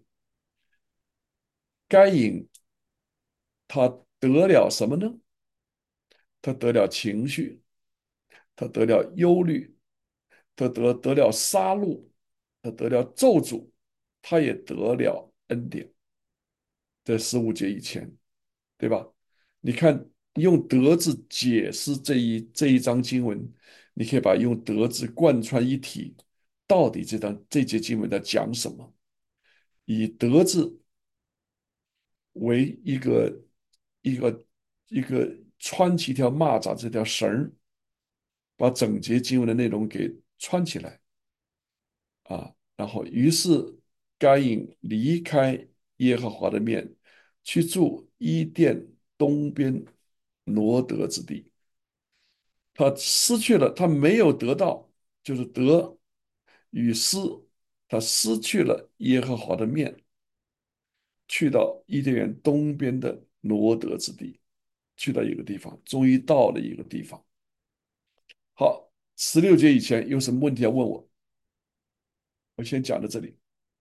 A: 该隐他得了什么呢？他得了情绪，他得了忧虑，他得了杀戮，他得了咒诅，他也得了恩典。在15节以前，对吧？你看，用德字解释这一章经文，你可以把用德字贯穿一体。到底这节经文在讲什么？以德字为一个一个穿起一条蚂蚱这条绳儿，把整节经文的内容给穿起来啊。然后，于是该隐离开耶和华的面，去住伊甸东边挪得之地。他失去了，他没有得到，就是得与失，他失去了耶和华的面，去到伊甸园东边的挪得之地，去到一个地方，终于到了一个地方。好，16节以前有什么问题要问我？我先讲到这里。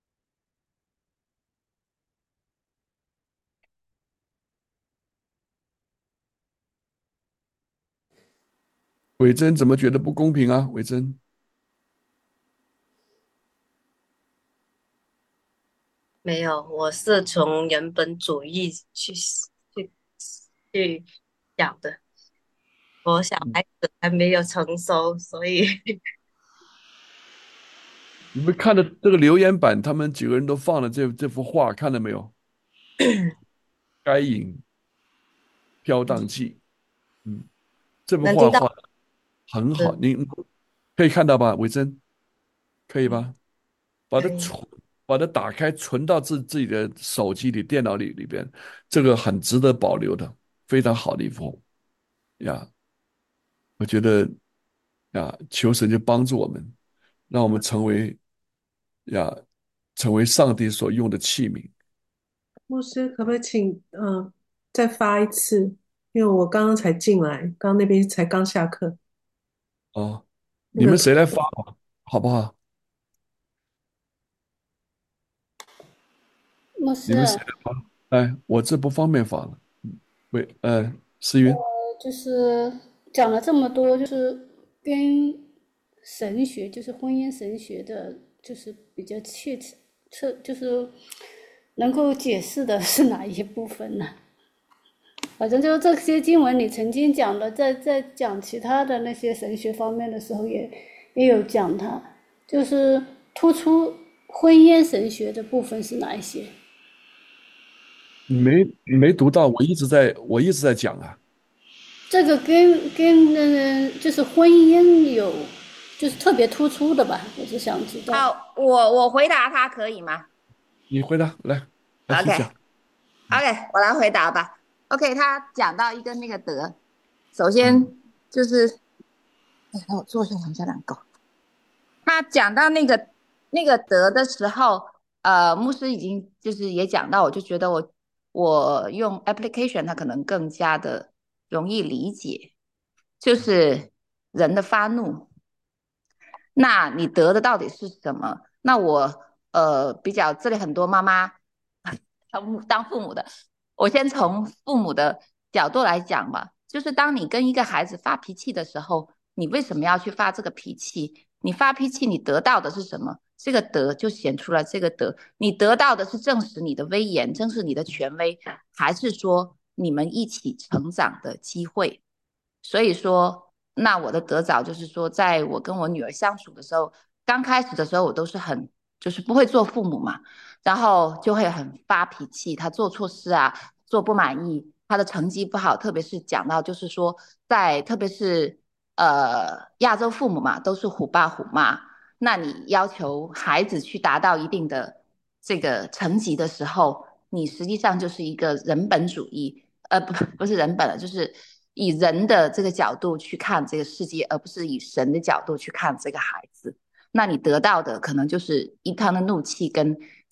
A: 伟珍怎么觉得不公平啊？伟珍，
E: 没有，我是从人本主义去讲的。我小孩子还没有成熟，所以
A: 你们看的这个留言板，他们几个人都放了这幅画，看到没有？该隐飘荡记，嗯，这幅
E: 能听到。
A: 画画的很好，
E: 是
A: 你可以看到吧？伟珍，可以
E: 嗯，
A: 吧？把它
E: 可以。
A: 存，把它打开，存到自己的手机里、电脑里边，这个很值得保留的，非常好的一幅呀。我觉得呀，求神就帮助我们，让我们呀，成为上帝所用的器皿。
F: 牧师可不可以请再发一次？因为我刚刚才进来，刚刚那边才刚下课。
A: 哦，你
F: 那个
A: 们谁来发吧，好不好？
D: 牧
A: 你们谁
D: 师，
A: 来发？哎，我这不方便发了。喂，思云，
D: 就是讲了这么多，就是跟神学，就是婚姻神学的，就是比较就是能够解释的是哪一部分呢？反正就是这些经文，你曾经讲的，在讲其他的那些神学方面的时候也有讲它，就是突出婚姻神学的部分是哪一些？
A: 你没读到，我一直在讲啊。
D: 这个跟就是婚姻有就是特别突出的吧，我是想知道。
G: 好，我回答他可以吗
A: 你回答，来请
G: ？OK
A: 讲。
G: OK，我来回答吧。OK，他讲到一个那个德，首
A: 嗯
G: 先就是，哎，让我坐下，我们家两狗。他讲到那个德的时候，牧师已经就是也讲到，我就觉得我用 application，它可能更加的容易理解，就是人的发怒。那你得的到底是什么？那我比较这里很多妈妈当父母的，我先从父母的角度来讲吧。就是当你跟一个孩子发脾气的时候，你为什么要去发这个脾气？你发脾气，你得到的是什么？这个德就显出了这个德，你得到的是证实你的威严，证实你的权威，还是说你们一起成长的机会？所以说，那我的得着就是说，在我跟我女儿相处的时候，刚开始的时候我都是就是不会做父母嘛，然后就会很发脾气，她做错事啊，做不满意，她的成绩不好，特别是讲到就是说，特别是亚洲父母嘛，都是虎爸虎妈，那你要求孩子去达到一定的这个层级的时候，你实际上就是一个人本主义。不是人本了，就是以人的这个角度去看这个世界，而不是以神的角度去看这个孩子。那你得到的可能就是一汤的怒气跟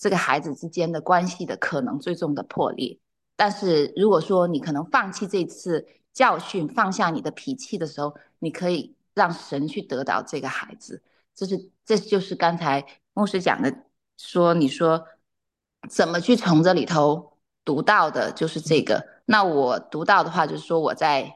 G: 这个孩子之间的关系的可能最终的破裂。但是如果说你可能放弃这次教训，放下你的脾气的时候，你可以让神去得到这个孩子。这就是刚才牧师讲的，你说怎么去从这里头读到的，就是这个。那我读到的话，就是说我在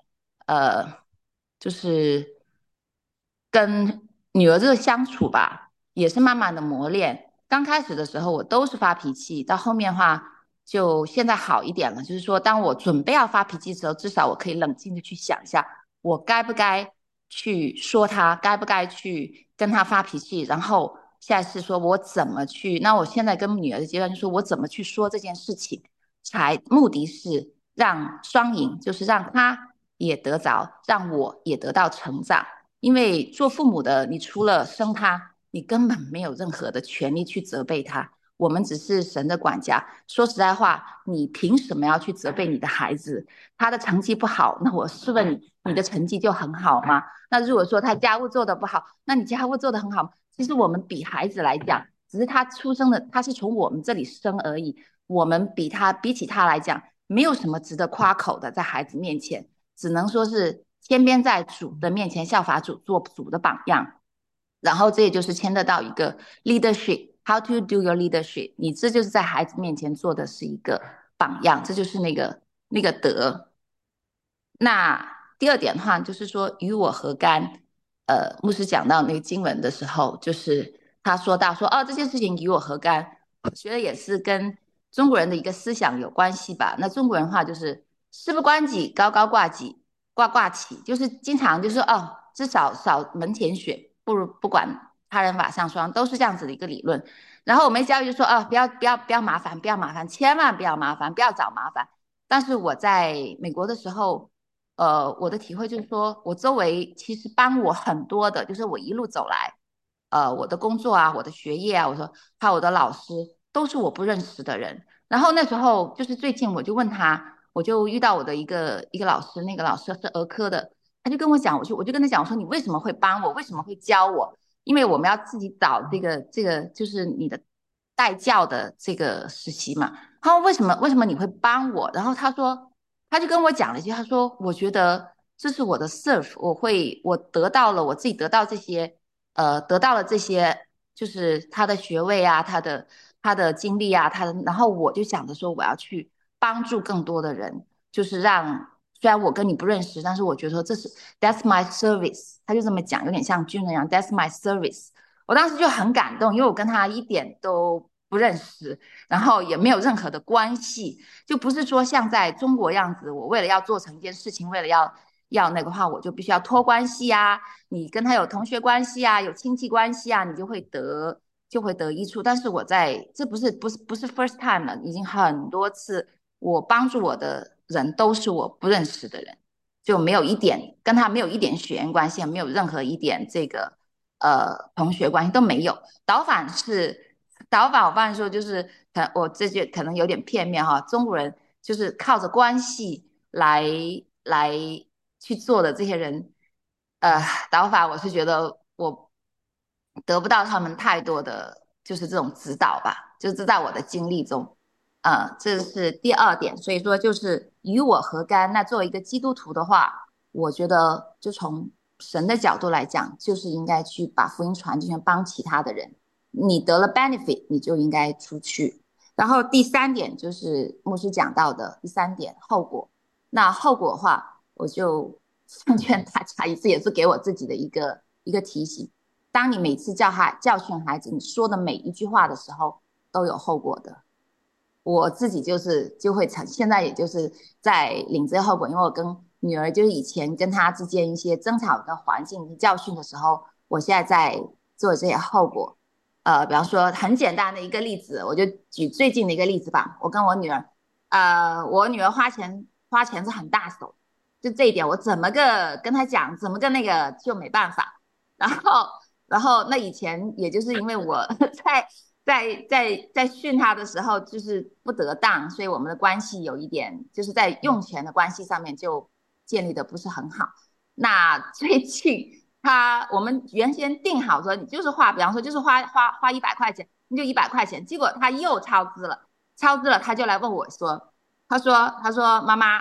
G: 就是跟女儿这个相处吧，也是慢慢的磨练。刚开始的时候我都是发脾气，到后面的话就现在好一点了。就是说，当我准备要发脾气的时候，至少我可以冷静的去想一下，我该不该去说他，该不该去跟他发脾气。然后现在是说我怎么去，那我现在跟女儿的阶段就是说我怎么去说这件事情，目的是让双赢，就是让他也得着，让我也得到成长。因为做父母的，你除了生他，你根本没有任何的权利去责备他。我们只是神的管家。说实在话，你凭什么要去责备你的孩子？他的成绩不好，那我试问你，你的成绩就很好吗？那如果说他家务做得不好，那你家务做得很好吗？其实我们比孩子来讲，只是他出生的，他是从我们这里生而已。我们比起他来讲，没有什么值得夸口的，在孩子面前。只能说是天边在主的面前效法主，做主的榜样。然后这也就是牵得到一个 leadership，how to do your leadership， 你这就是在孩子面前做的是一个榜样，这就是那个德。那第二点的话，就是说与我何干？牧师讲到那个经文的时候，就是他说到说，哦，这件事情与我何干？我觉得也是跟中国人的一个思想有关系吧。那中国人话就是事不关己，高高挂起，挂挂起，就是经常就是说哦，至少扫门前雪，不如不管他人瓦上霜，都是这样子的一个理论。然后我们教育就说，哦，不要麻烦，不要麻烦，千万不要麻烦，不要找麻烦。但是我在美国的时候，我的体会就是说，我周围其实帮我很多的，就是我一路走来，我的工作啊，我的学业啊，我说还有我的老师，都是我不认识的人。然后那时候就是最近，我就问他，我就遇到我的一个老师，那个老师是儿科的，他就跟我讲，我就跟他讲，我说你为什么会帮我，为什么会教我？因为我们要自己找这个就是你的带教的这个实习嘛。他说为什么你会帮我？然后他就跟我讲了一句，他说我觉得这是我的 serve，我得到了我自己得到了这些，就是他的学位啊，他的经历啊，然后我就想着说我要去帮助更多的人，就是虽然我跟你不认识，但是我觉得说that's my service，他就这么讲，有点像军人一样，that's my service。我当时就很感动，因为我跟他一点都不认识，然后也没有任何的关系，就不是说像在中国样子，我为了要做成一件事情，为了要那个话，我就必须要托关系啊，你跟他有同学关系啊，有亲戚关系啊，你就会得益处。但是这不是 first time 了，已经很多次，我帮助我的人都是我不认识的人，就没有一点跟他没有一点血缘关系，没有任何一点这个同学关系都没有。导反，我发现说就是我这句可能有点片面哈，中国人就是靠着关系来去做的这些人，导反我是觉得我得不到他们太多的就是这种指导吧，就是在我的经历中，这是第二点。所以说就是与我何干？那作为一个基督徒的话，我觉得就从神的角度来讲，就是应该去把福音传进去，帮其他的人。你得了 benefit，你就应该出去。然后第三点就是牧师讲到的第三点后果。那后果的话，我就奉劝大家一次，也是给我自己的一个提醒。当你每次教训孩子，你说的每一句话的时候，都有后果的。我自己就会现在也就是在领这个后果，因为我跟女儿就是以前跟她之间一些争吵的环境教训的时候，我现在在做这些后果。比方说很简单的一个例子，我就举最近的一个例子吧。我跟我女儿，我女儿花钱是很大手，就这一点我怎么个跟她讲，怎么个那个就没办法。然后那以前也就是因为我在训她的时候就是不得当，所以我们的关系有一点就是在用钱的关系上面就建立的不是很好。那最近我们原先定好说，你就是比方说就是花100块钱， 你就100块钱。结果他又超支了，他就来问我说，他说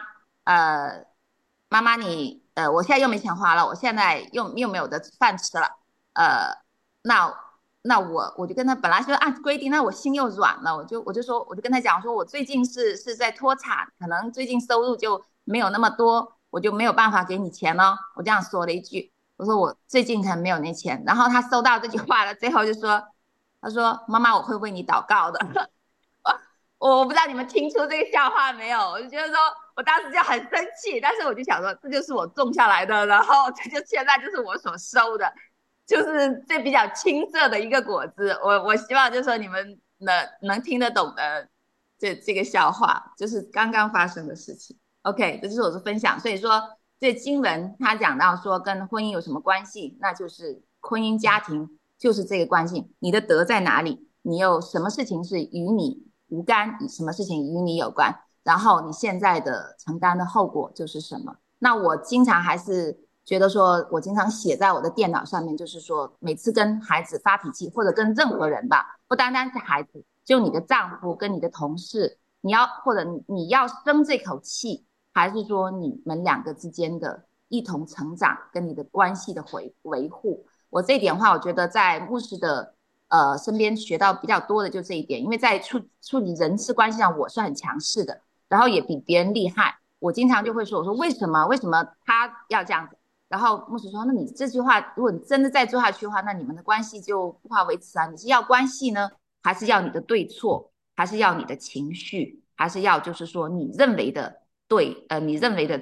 G: 妈妈我现在又没钱花了，我现在又没有的饭吃了，呃，那我就跟他本来说按规定，那我心又软了，我就跟他讲说，我最近是在脱产，可能最近收入就没有那么多，我就没有办法给你钱了，我这样说了一句，我说我最近可能没有那钱，然后他收到这句话了，最后就说，他说妈妈我会为你祷告的。我不知道你们听出这个笑话没有？我就觉得说，我当时就很生气，但是我就想说，这就是我种下来的，然后现在就是我所收的，就是这比较青涩的一个果子。我希望就是说你们能听得懂的这个笑话，就是刚刚发生的事情。OK，这就是我的分享。所以说，这经文他讲到说跟婚姻有什么关系，那就是婚姻家庭就是这个关系。你的德在哪里？你有什么事情是与你无干，什么事情与你有关？然后你现在的承担的后果就是什么？那我经常还是觉得说，我经常写在我的电脑上面，就是说每次跟孩子发脾气，或者跟任何人吧，不单单是孩子，就你的丈夫跟你的同事，或者你要生这口气，还是说你们两个之间的一同成长跟你的关系的维护？我这一点的话，我觉得在牧师的身边学到比较多的就这一点，因为在处理人事关系上我是很强势的，然后也比别人厉害。我经常就会说，我说为什么他要这样子？然后牧师说，那你这句话，如果你真的再做下去的话，那你们的关系就不话维持啊。你是要关系呢，还是要你的对错，还是要你的情绪，还是要就是说你认为的对，你认为的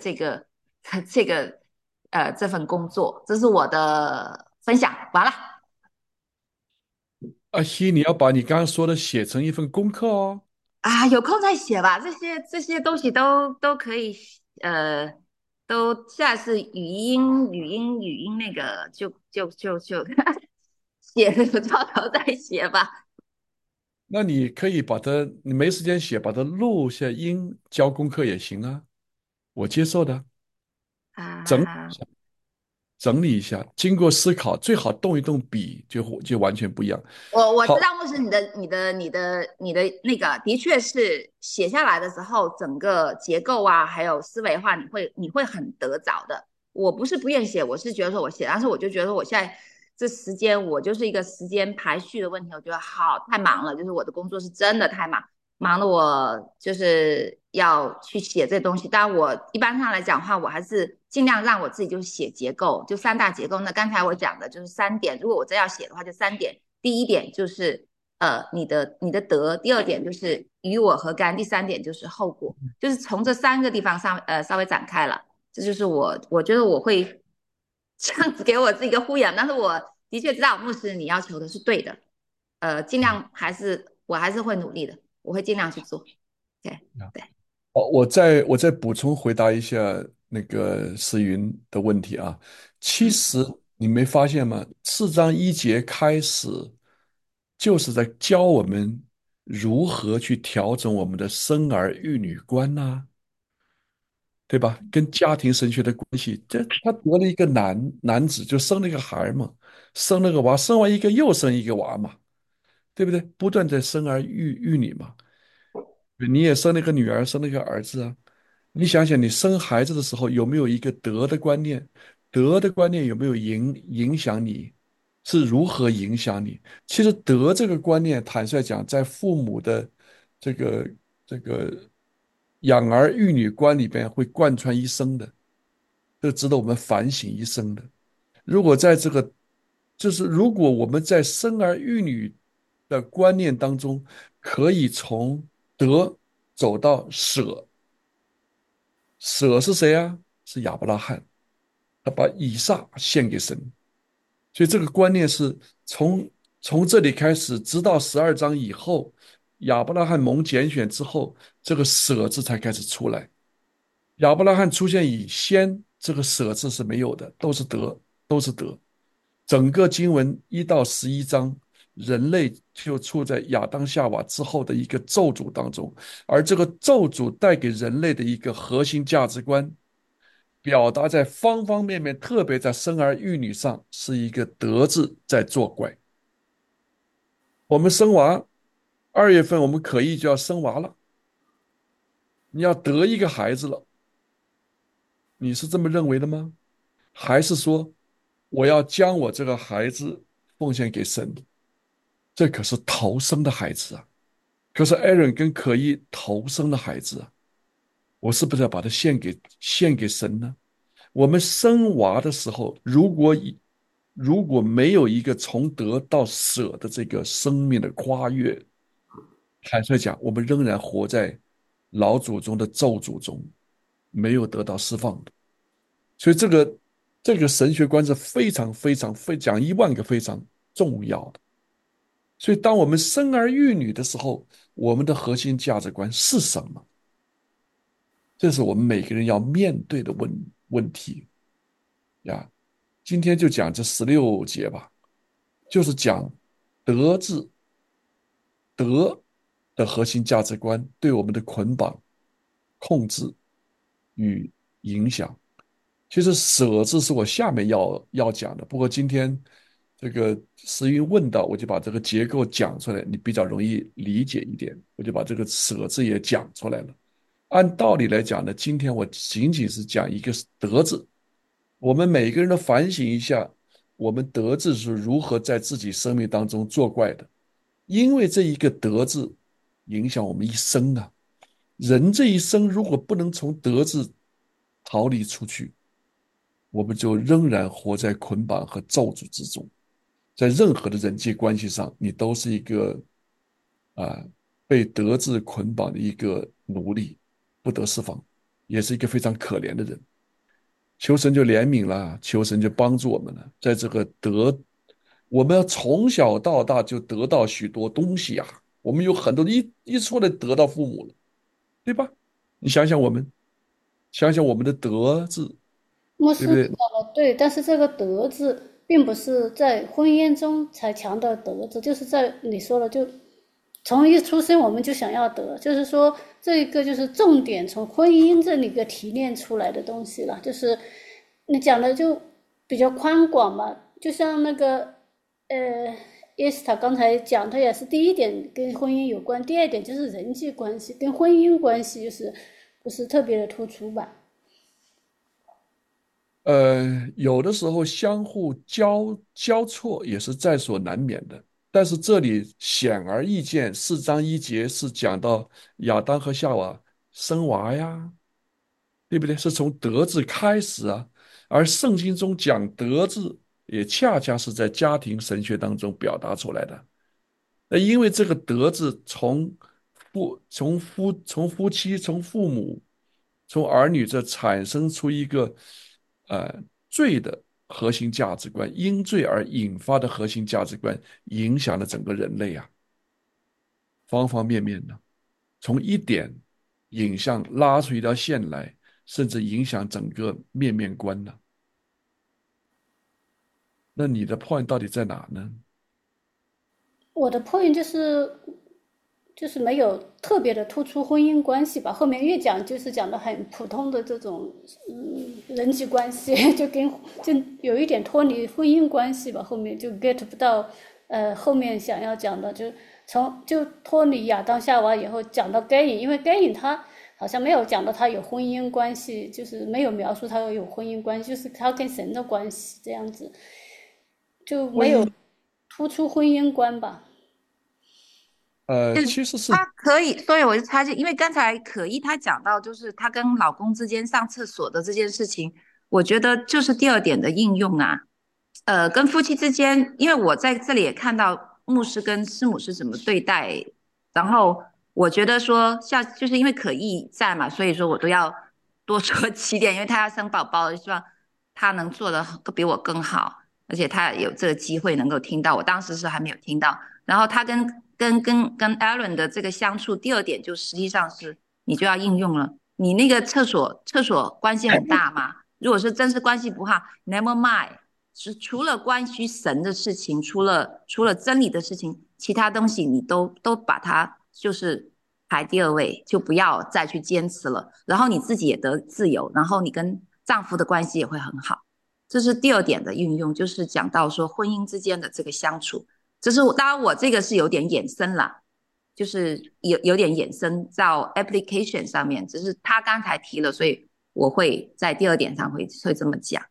G: 这份工作？这是我的分享，完了。
A: 阿西，你要把你刚刚说的写成一份功课哦。
G: 啊，有空再写吧，这些东西都可以，都现在是语音那个，就写了到头再写吧。
A: 那你可以把它，你没时间写，把它录下音，交功课也行啊，我接受的。整
G: 啊，
A: 整理一下，经过思考，最好动一动笔，就完全不一样。
G: 我知
A: 好，
G: 道牧师你的那个的确是写下来的时候，整个结构啊，还有思维的话，你会很得着的。我不是不愿写，我是觉得说我写，但是我就觉得我现在这时间，我就是一个时间排序的问题，我觉得好太忙了，就是我的工作是真的太忙，忙的我就是要去写这东西。当然，我一般上来讲话，我还是尽量让我自己就是写结构，就三大结构。那刚才我讲的就是3点，如果我真要写的话，就3点。第一点就是你的德，第二点就是与我何干，第三点就是后果，就是从这3个地方稍微展开了。这就是我觉得我会这样子给我自己一个敷衍，但是我的确知道牧师你要求的是对的，尽量我还是会努力的，我会尽量去做。对对。
A: 哦，我再补充回答一下那个石云的问题啊。其
G: 嗯。
A: 实你没发现吗？4章1节开始就是在教我们如何去调整我们的生儿育女观呐、对吧？跟家庭神学的关系，这他得了一个男子，就生了一个孩儿嘛，生了个娃，生完一个又生一个娃嘛，对不对？不断在生儿育女嘛。你也生了一个女儿，生了一个儿子啊。你想想，你生孩子的时候有没有一个德的观念？德的观念有没有影响你？是如何影响你？其实德这个观念，坦率讲，在父母的这个这个养儿育女观里边会贯穿一生的，这值得我们反省一生的。如果在这个，就是如果我们在生儿育女的观念当中，可以从德走到舍，舍是谁啊？是亚伯拉罕，他把以撒献给神，所以这个观念是从这里开始，直到12章以后，亚伯拉罕蒙拣选之后，这个舍字才开始出来。亚伯拉罕出现以先，这个舍字是没有的，都是德，都是德。整个经文1到11章，人类就处在亚当夏娃之后的一个咒诅当中，而这个咒诅带给人类的一个核心价值观，表达在方方面面，特别在生儿育女上，是一个德字在作怪。 我们生娃2月份我们可以就要生娃了，你要得一个孩子了，你是这么认为的吗？还是说我要将我这个孩子奉献给神？这可是头生的孩子啊，可是 Aaron 跟可意头生的孩子啊，我是不是要把它献给神呢？我们生娃的时候，如果没有一个从得到舍的这个生命的跨越，坦率讲，我们仍然活在老祖宗的咒诅中，没有得到释放的。所以这个神学观是非常非常讲10000个非常重要的。所以当我们生儿育女的时候，我们的核心价值观是什么？这是我们每个人要面对的问题呀。今天就讲这16节吧，就是讲德字德的核心价值观对我们的捆绑、控制与影响。其实舍字是我下面要讲的，不过今天这个时运问到，我就把这个结构讲出来，你比较容易理解一点，我就把这个舍字也讲出来了。按道理来讲呢，今天我仅仅是讲一个德字，我们每个人都反省一下，我们德字是如何在自己生命当中作怪的，因为这一个德字影响我们一生啊。人这一生如果不能从德字逃离出去，我们就仍然活在捆绑和咒诅之中。在任何的人际关系上，你都是一个被德字捆绑的一个奴隶，不得释放，也是一个非常可怜的人。求神就怜悯了，求神就帮助我们了。在这个我们要从小到大就得到许多东西啊，我们有很多一出来得到父母了，对吧？你想想我们的德字，
D: 牧
A: 对不对？
D: 师讲的对，但是这个德字并不是在婚姻中才强调德字，就是在你说的，就从一出生我们就想要得，就是说这个就是重点从婚姻这里个提炼出来的东西了，就是你讲的就比较宽广嘛，就像那个耶斯塔刚才讲，它也是第一点跟婚姻有关，第二点就是人际关系跟婚姻关系就是不是特别的突出吧。
A: 有的时候相互交错也是在所难免的。但是这里显而易见，4章1节是讲到亚当和夏娃生娃呀，对不对？是从德字开始啊，而圣经中讲德字，也恰恰是在家庭神学当中表达出来的。那因为这个德字从夫妻、从父母、从儿女这产生出一个罪的核心价值观，因罪而引发的核心价值观，影响了整个人类啊，方方面面的，从一点影像拉出一条线来，甚至影响整个面面观呢。那你的 point 到底在哪呢？
D: 我的 point 就是没有特别的突出婚姻关系吧，后面越讲就是讲的很普通的这种人际关系，就有一点脱离婚姻关系吧，后面就 get 不到后面想要讲的，就脱离亚当夏娃以后讲到该隐，因为该隐他好像没有讲到他有婚姻关系，就是没有描述他有婚姻关系，就是他跟神的关系这样子，就没有突出婚姻观吧。
A: 其实是
G: 她可以，所以我就插进，因为刚才可意她讲到，就是她跟老公之间上厕所的这件事情，我觉得就是第二点的应用啊。跟夫妻之间，因为我在这里也看到牧师跟师母是怎么对待，然后我觉得说像就是因为可意在嘛，所以说我都要多说几点，因为她要生宝宝，希望她能做的比我更好，而且她有这个机会能够听到，我当时是还没有听到。然后她跟 Aaron 的这个相处，第二点就实际上是你就要应用了，你那个厕所关系很大嘛，如果是真是关系不好 ，never mind。是除了关于神的事情，除了真理的事情，其他东西你都把它就是排第二位，就不要再去坚持了。然后你自己也得自由，然后你跟丈夫的关系也会很好。这是第二点的运用，就是讲到说婚姻之间的这个相处。 这是当然我这个是有点衍生了，就是有点衍生到 application 上面，只是他刚才提了，所以我会在第二点上会这么讲。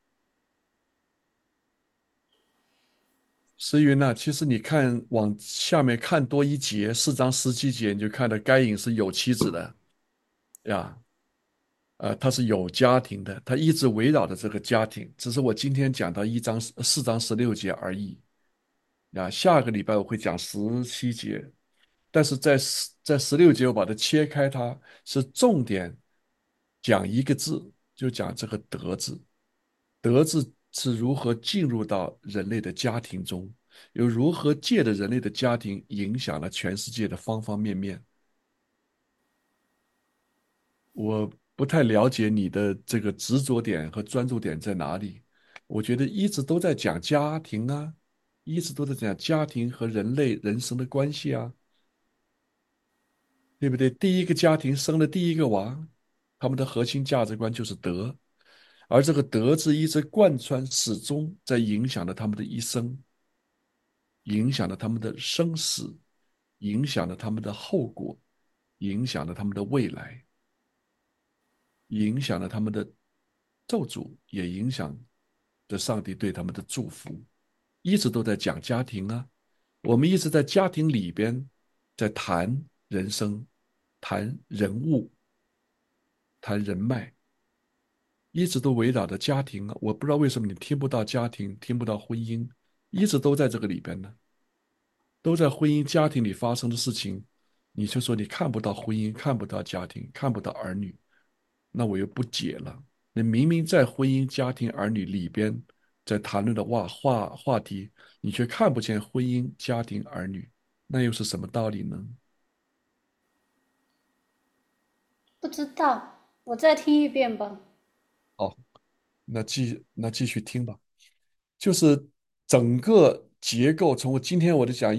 A: 石云呢、其实你看往下面看多一节，4章17节，你就看到该隐是有妻子的呀，他是有家庭的，他一直围绕着这个家庭，只是我今天讲到4章16节而已呀。下个礼拜我会讲17节，但是在16节我把它切开，它是重点讲一个字，就讲这个德字。德字是如何进入到人类的家庭中，又如何借着人类的家庭影响了全世界的方方面面。我不太了解你的这个执着点和专注点在哪里。我觉得一直都在讲家庭啊，一直都在讲家庭和人类人生的关系啊，对不对？第一个家庭生了第一个娃，他们的核心价值观就是德，而这个德字一直贯穿始终，在影响着他们的一生，影响了他们的生死，影响了他们的后果，影响了他们的未来。影响了他们的咒诅，也影响着上帝对他们的祝福。一直都在讲家庭啊，我们一直在家庭里边在谈人生、谈人物、谈人脉，一直都围绕着家庭啊。我不知道为什么你听不到家庭，听不到婚姻，一直都在这个里边呢，都在婚姻家庭里发生的事情，你就说你看不到婚姻，看不到家庭，看不到儿女，那我又不解了。你明明在婚姻、家庭、儿女里边在谈论的话题，你却看不见婚姻、家庭、儿女，那又是什么道理呢？
D: 不知道，我再听一遍吧。
A: 好，那继续听吧。就是整个结构，从今天我就讲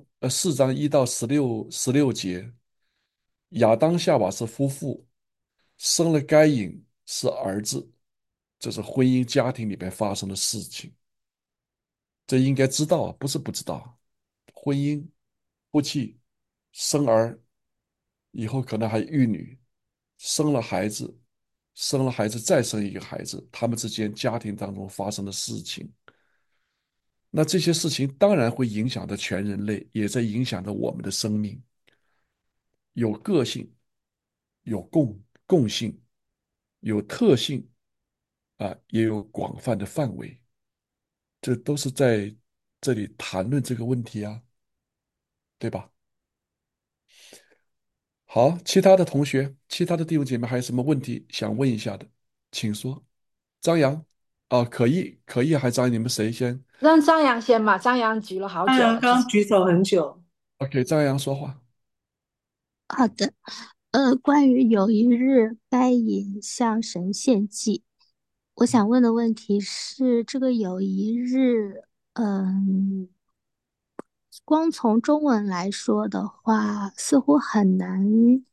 A: 4章1到16节，亚当夏娃是夫妇，生了该隐是儿子，这是婚姻家庭里边发生的事情。这应该知道啊，不是不知道。婚姻、夫妻、生儿，以后可能还育女，生了孩子，生了孩子再生一个孩子，他们之间家庭当中发生的事情，那这些事情当然会影响着全人类，也在影响着我们的生命，有个性，有共性，有特性啊，也有广泛的范围，这都是在这里谈论这个问题啊，对吧？好，其他的同学，其他的弟兄姐妹还有什么问题想问一下的，请说。张扬，啊，可以，还张扬，你们谁先
H: 让张扬先吧，张扬举了好
F: 太阳
H: 久了，之前。
F: 刚刚举手很久，
A: ？OK，张扬说话。
I: 好的，关于有一日该隐向神献祭，我想问的问题是，这个有一日，光从中文来说的话，似乎很难，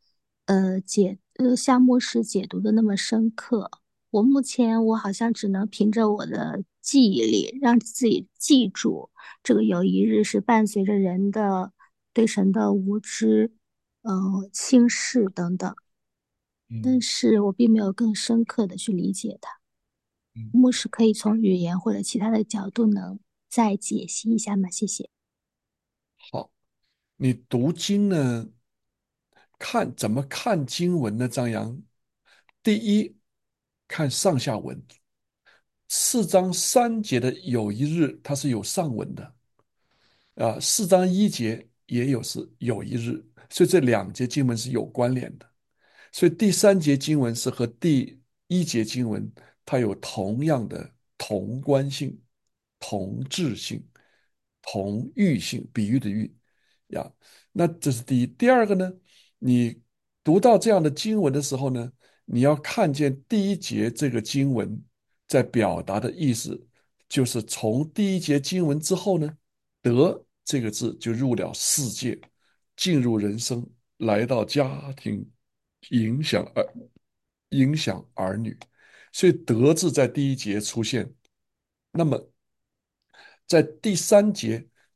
I: 像牧师解读的那么深刻。目前好像只能凭着我的记忆力，让自己记住这个有一日是伴随着人的对神的无知。轻视等等，但
A: 嗯
I: 是我并没有更深刻的去理解它。
A: 嗯，
I: 牧师可以从语言或者其他的角度能再解析一下吗？谢谢。
A: 好，你读经呢，怎么看经文呢？张扬，第一，看上下文，4章3节的有一日，它是有上文的啊，4章1节也有一日，所以这2节经文是有关联的。所以第3节经文是和第1节经文它有同样的同关性、同质性、同域性，比喻的喻呀。那这是第一。第二个呢，你读到这样的经文的时候呢，你要看见第1节这个经文在表达的意思，就是从第1节经文之后呢，德这个字就入了世界，进入人生，来到家庭，影响儿影响儿女，所以德字在第1节出现。那么在第3节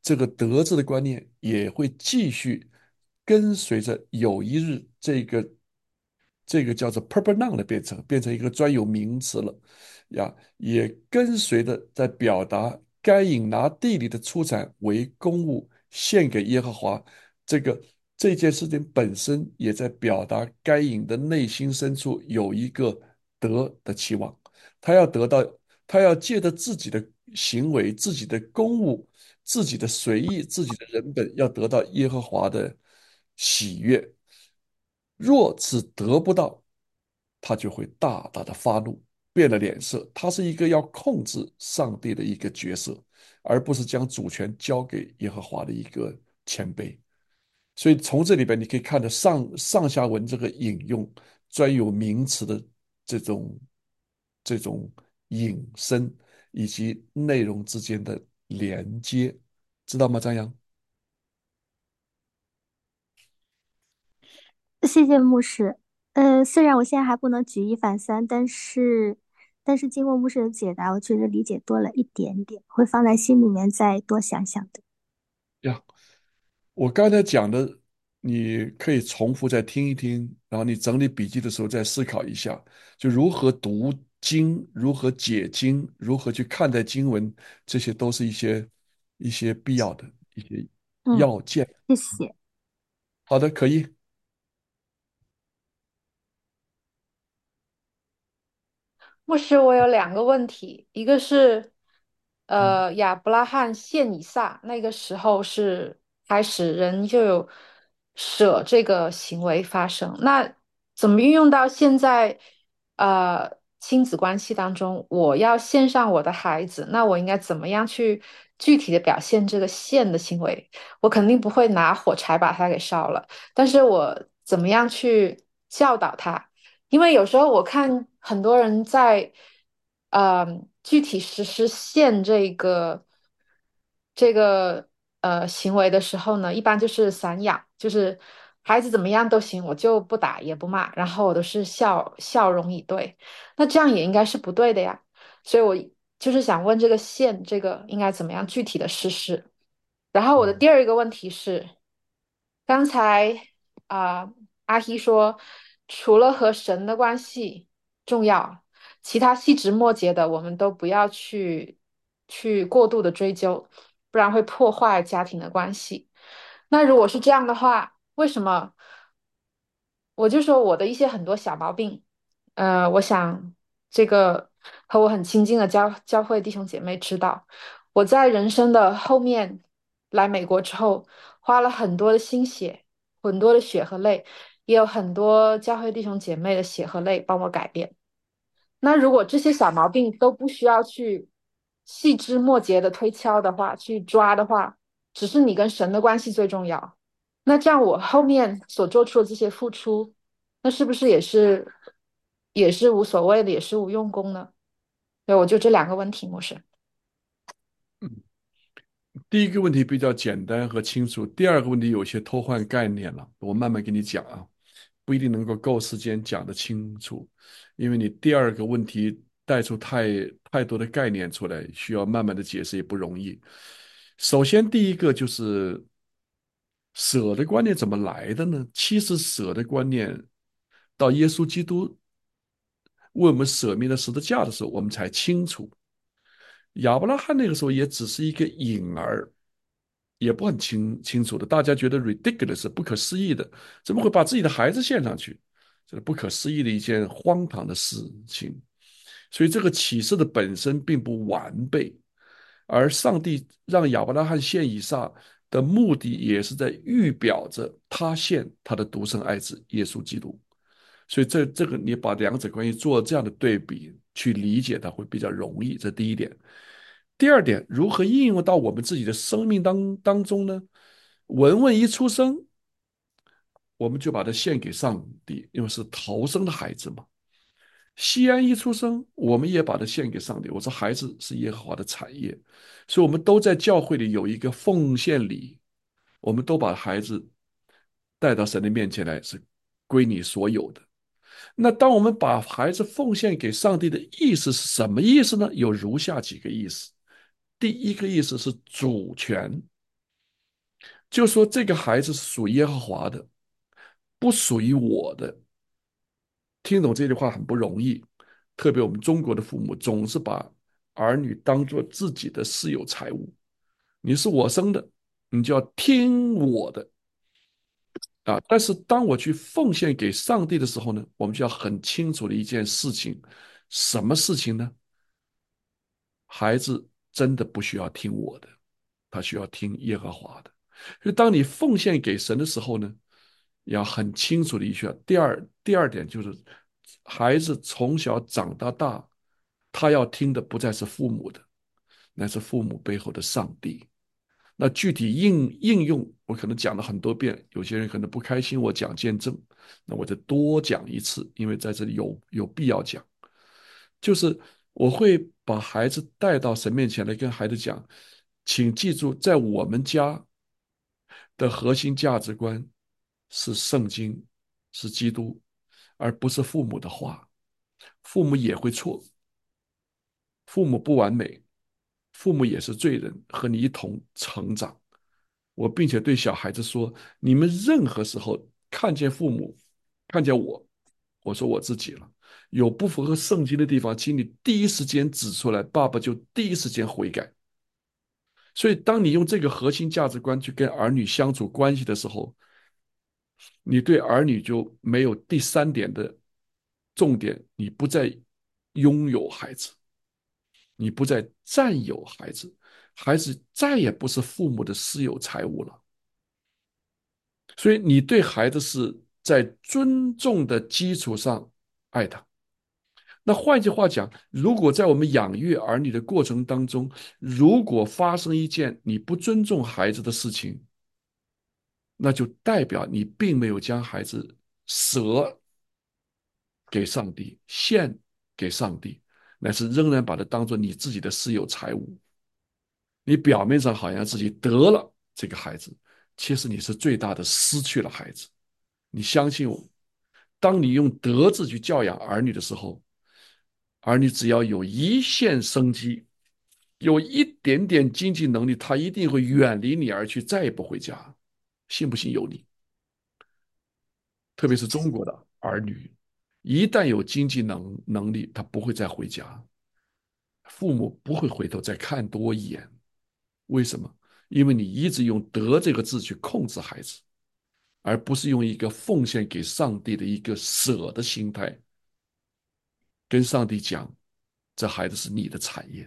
A: 这个德字的观念也会继续跟随着有一日这个叫做 purple noun 的变成一个专有名词了呀，也跟随着在表达该隐拿地里的出产为公物献给耶和华这个这件事情本身也在表达该隐的内心深处有一个德的期望，他要得到，他要借着自己的行为、自己的公务、自己的随意、自己的人本，要得到耶和华的喜悦。若是得不到，他就会大大的发怒，变了脸色。他是一个要控制上帝的一个角色，而不是将主权交给耶和华的一个谦卑。所以从这里边你可以看到上下文这个引用专有名词的这种这种引申以及内容之间的连接，知道吗？张扬。
I: 谢谢牧师。虽然我现在还不能举一反三，但是经过牧师的解答，我确实理解多了一点点，会放在心里面再多想想的。
A: 呀，我刚才讲的，你可以重复再听一听，然后你整理笔记的时候再思考一下，就如何读经，如何解经，如何去看待经文，这些都是一些必要的一些
I: 嗯，
A: 要件。
I: 谢谢。
A: 好的，可以。
H: 牧师，我有两个问题，一个是，
A: 嗯
H: 亚伯拉罕献以撒那个时候是开始人就有舍这个行为发生，那怎么运用到现在，亲子关系当中？我要献上我的孩子，那我应该怎么样去具体的表现这个献的行为？我肯定不会拿火柴把它给烧了，但是我怎么样去教导他？因为有时候我看很多人在，具体实施线这个行为的时候呢，一般就是散养，就是孩子怎么样都行，我就不打也不骂，然后我都是笑容以对，那这样也应该是不对的呀。所以我就是想问这个线这个应该怎么样具体的实施？然后我的
A: 嗯
H: 第二个问题是，刚才阿希说，除了和神的关系重要，其他细枝末节的我们都不要去过度的追究，不然会破坏家庭的关系。那如果是这样的话，为什么我就说我的一些很多小毛病，我想这个和我很亲近的教会弟兄姐妹知道，我在人生的后面来美国之后，花了很多的心血，很多的血和泪，也有很多教会弟兄姐妹的血和泪帮我改变。那如果这些小毛病都不需要去细枝末节的推敲的话，去抓的话，只是你跟神的关系最重要。那这样我后面所做出的这些付出，那是不是也是无所谓的，也是无用功呢？对，我就这两个问题，牧师。
A: 嗯。第一个问题比较简单和清楚，第二个问题有些偷换概念了，我慢慢给你讲啊，不一定能够时间讲得清楚，因为你第二个问题带出太多的概念出来，需要慢慢的解释也不容易。首先，第一个就是舍的观念怎么来的呢？其实舍的观念到耶稣基督为我们舍命的十字架的时候，我们才清楚。亚伯拉罕那个时候也只是一个影儿，也不很清楚的。大家觉得 ridiculous 不可思议的，怎么会把自己的孩子献上去？这是不可思议的一件荒唐的事情。所以这个启示的本身并不完备，而上帝让亚伯拉罕献以撒的目的，也是在预表着他献他的独生爱子耶稣基督。所以这个你把两者关系做这样的对比，去理解它会比较容易。这第一点。第二点，如何应用到我们自己的生命当中呢？文文一出生，我们就把它献给上帝，因为是头生的孩子嘛。西安一出生，我们也把它献给上帝。我说孩子是耶和华的产业，所以我们都在教会里有一个奉献礼，我们都把孩子带到神的面前来，是归你所有的。那当我们把孩子奉献给上帝的意思是什么意思呢？有如下几个意思。第一个意思是主权， 就说这个孩子是属耶和华的，不属于我的。听懂这句话很不容易，特别我们中国的父母总是把儿女当做自己的私有财物。你是我生的，你就要听我的啊！但是当我去奉献给上帝的时候呢，我们就要很清楚的一件事情，什么事情呢？孩子真的不需要听我的，他需要听耶和华的。所以当你奉献给神的时候呢，要很清楚的一句。第二点就是，孩子从小长到大，他要听的不再是父母的，乃是父母背后的上帝。那具体应用，我可能讲了很多遍，有些人可能不开心我讲见证，那我就多讲一次，因为在这里有必要讲。就是我会把孩子带到神面前来，跟孩子讲，请记住，在我们家的核心价值观是圣经，是基督，而不是父母的话。父母也会错，父母不完美，父母也是罪人，和你一同成长。我并且对小孩子说：你们任何时候看见父母，看见我，我说我自己了，有不符合圣经的地方，请你第一时间指出来，爸爸就第一时间悔改。所以，当你用这个核心价值观去跟儿女相处关系的时候，你对儿女就没有第三点的重点，你不再拥有孩子，你不再占有孩子，孩子再也不是父母的私有财物了。所以你对孩子是在尊重的基础上爱他。那换句话讲，如果在我们养育儿女的过程当中，如果发生一件你不尊重孩子的事情，那就代表你并没有将孩子舍给上帝，献给上帝，乃是仍然把它当做你自己的私有财物。你表面上好像自己得了这个孩子，其实你是最大的失去了孩子。你相信我，当你用德字去教养儿女的时候，儿女只要有一线生机，有一点点经济能力，他一定会远离你而去，再也不回家。信不信由你。特别是中国的儿女，一旦有经济能力，他不会再回家，父母不会回头再看多一眼。为什么？因为你一直用德这个字去控制孩子，而不是用一个奉献给上帝的一个舍的心态，跟上帝讲，这孩子是你的产业。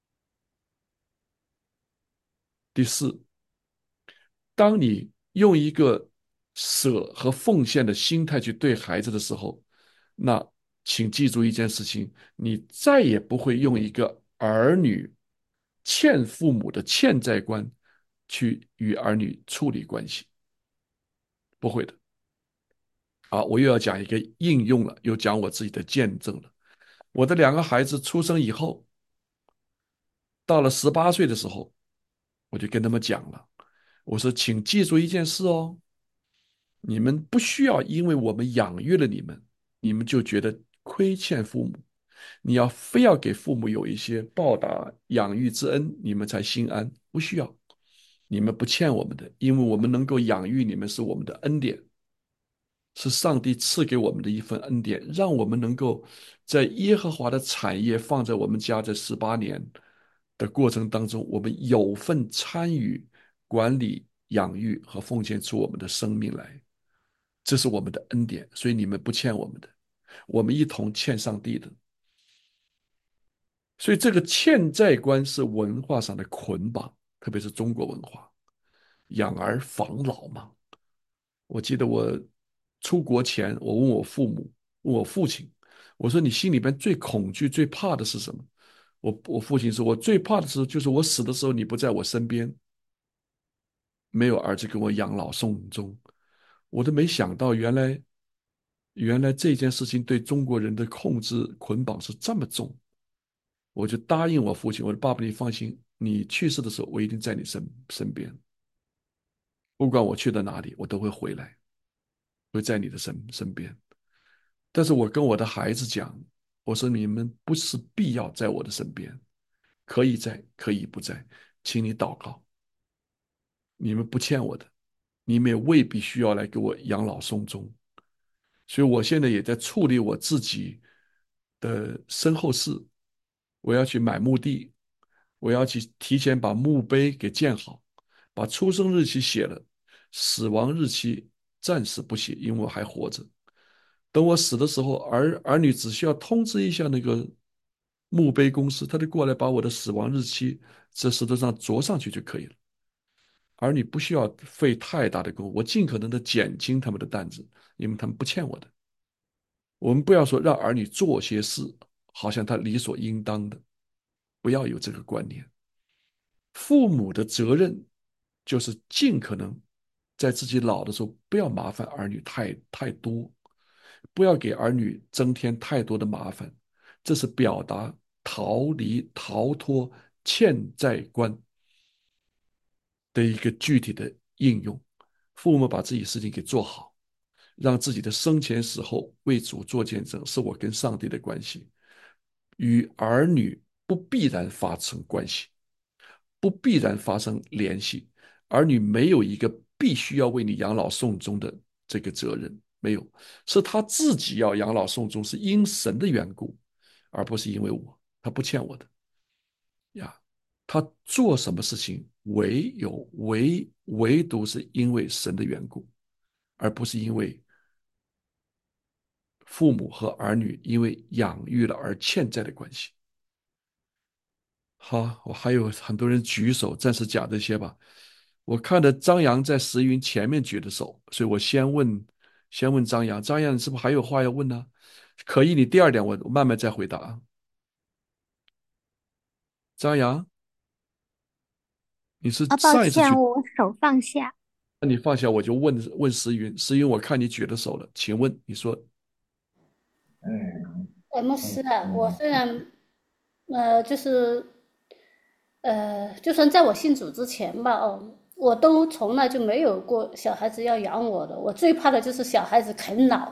A: 第四，当你用一个舍和奉献的心态去对孩子的时候，那请记住一件事情：你再也不会用一个儿女欠父母的欠债观去与儿女处理关系，不会的。好，我又要讲一个应用了，又讲我自己的见证了。我的两个孩子出生以后，到了18岁的时候，我就跟他们讲了，我说，请记住一件事哦，你们不需要因为我们养育了你们，你们就觉得亏欠父母。你要非要给父母有一些报答养育之恩，你们才心安。不需要，你们不欠我们的，因为我们能够养育你们是我们的恩典，是上帝赐给我们的一份恩典，让我们能够在耶和华的产业放在我们家这18年的过程当中，我们有份参与管理、养育和奉献出我们的生命来。这是我们的恩典，所以你们不欠我们的，我们一同欠上帝的。所以这个欠债观是文化上的捆绑，特别是中国文化，养儿防老嘛。我记得我出国前，我问我父母，问我父亲，我说你心里边最恐惧、最怕的是什么？我父亲说，我最怕的时候就是我死的时候你不在我身边，没有儿子跟我养老送终。我都没想到，原来这件事情对中国人的控制捆绑是这么重。我就答应我父亲，我说爸爸你放心，你去世的时候我一定在你身边，不管我去到哪里，我都会回来，会在你的身边。但是我跟我的孩子讲，我说你们不是必要在我的身边，可以在，可以不在，请你祷告。 你们不欠我的，你们也未必需要来给我养老送终。所以我现在也在处理我自己的身后事，我要去买墓地，我要去提前把墓碑给建好，把出生日期写了，死亡日期暂时不写，因为我还活着。等我死的时候，儿女只需要通知一下那个墓碑公司，他就过来把我的死亡日期在石头上啄上去就可以了。儿女不需要费太大的功夫，我尽可能的减轻他们的担子，因为他们不欠我的。我们不要说让儿女做些事，好像他理所应当的，不要有这个观念。父母的责任就是尽可能在自己老的时候，不要麻烦儿女太多，不要给儿女增添太多的麻烦，这是表达逃离、逃脱欠债观的一个具体的应用。父母把自己事情给做好，让自己的生前死后为主做见证，是我跟上帝的关系，与儿女不必然发生关系，不必然发生联系。儿女没有一个必须要为你养老送终的这个责任，没有，是他自己要养老送终，是因神的缘故，而不是因为我，他不欠我的呀。他做什么事情唯独是因为神的缘故，而不是因为父母和儿女因为养育了而欠债的关系。好，我还有很多人举手，暂时讲这些吧。我看到张扬在石云前面举的手，所以我先问张扬，张扬你是不是还有话要问呢？可以，你第二点我慢慢再回答啊。张扬，你是
I: 抱
A: 上一次举，
I: 歉，我手放下。
A: 那你放下我就问石云，石云我看你举的手了，请问你说。
D: 牧师啊，我虽然就是就算在我信主之前吧，我都从来就没有过小孩子要养我的，我最怕的就是小孩子啃老。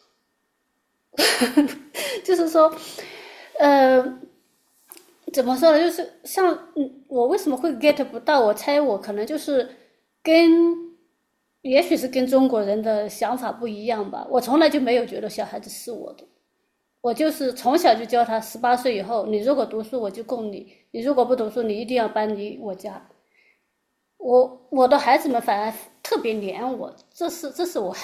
D: 就是说，怎么说呢？就是像我为什么会 get 不到？我猜我可能就是也许是跟中国人的想法不一样吧。我从来就没有觉得小孩子是我的，我就是从小就教他，18岁以后，你如果读书我就供你，你如果不读书，你一定要搬离我家。我的孩子们反而特别黏我，这是我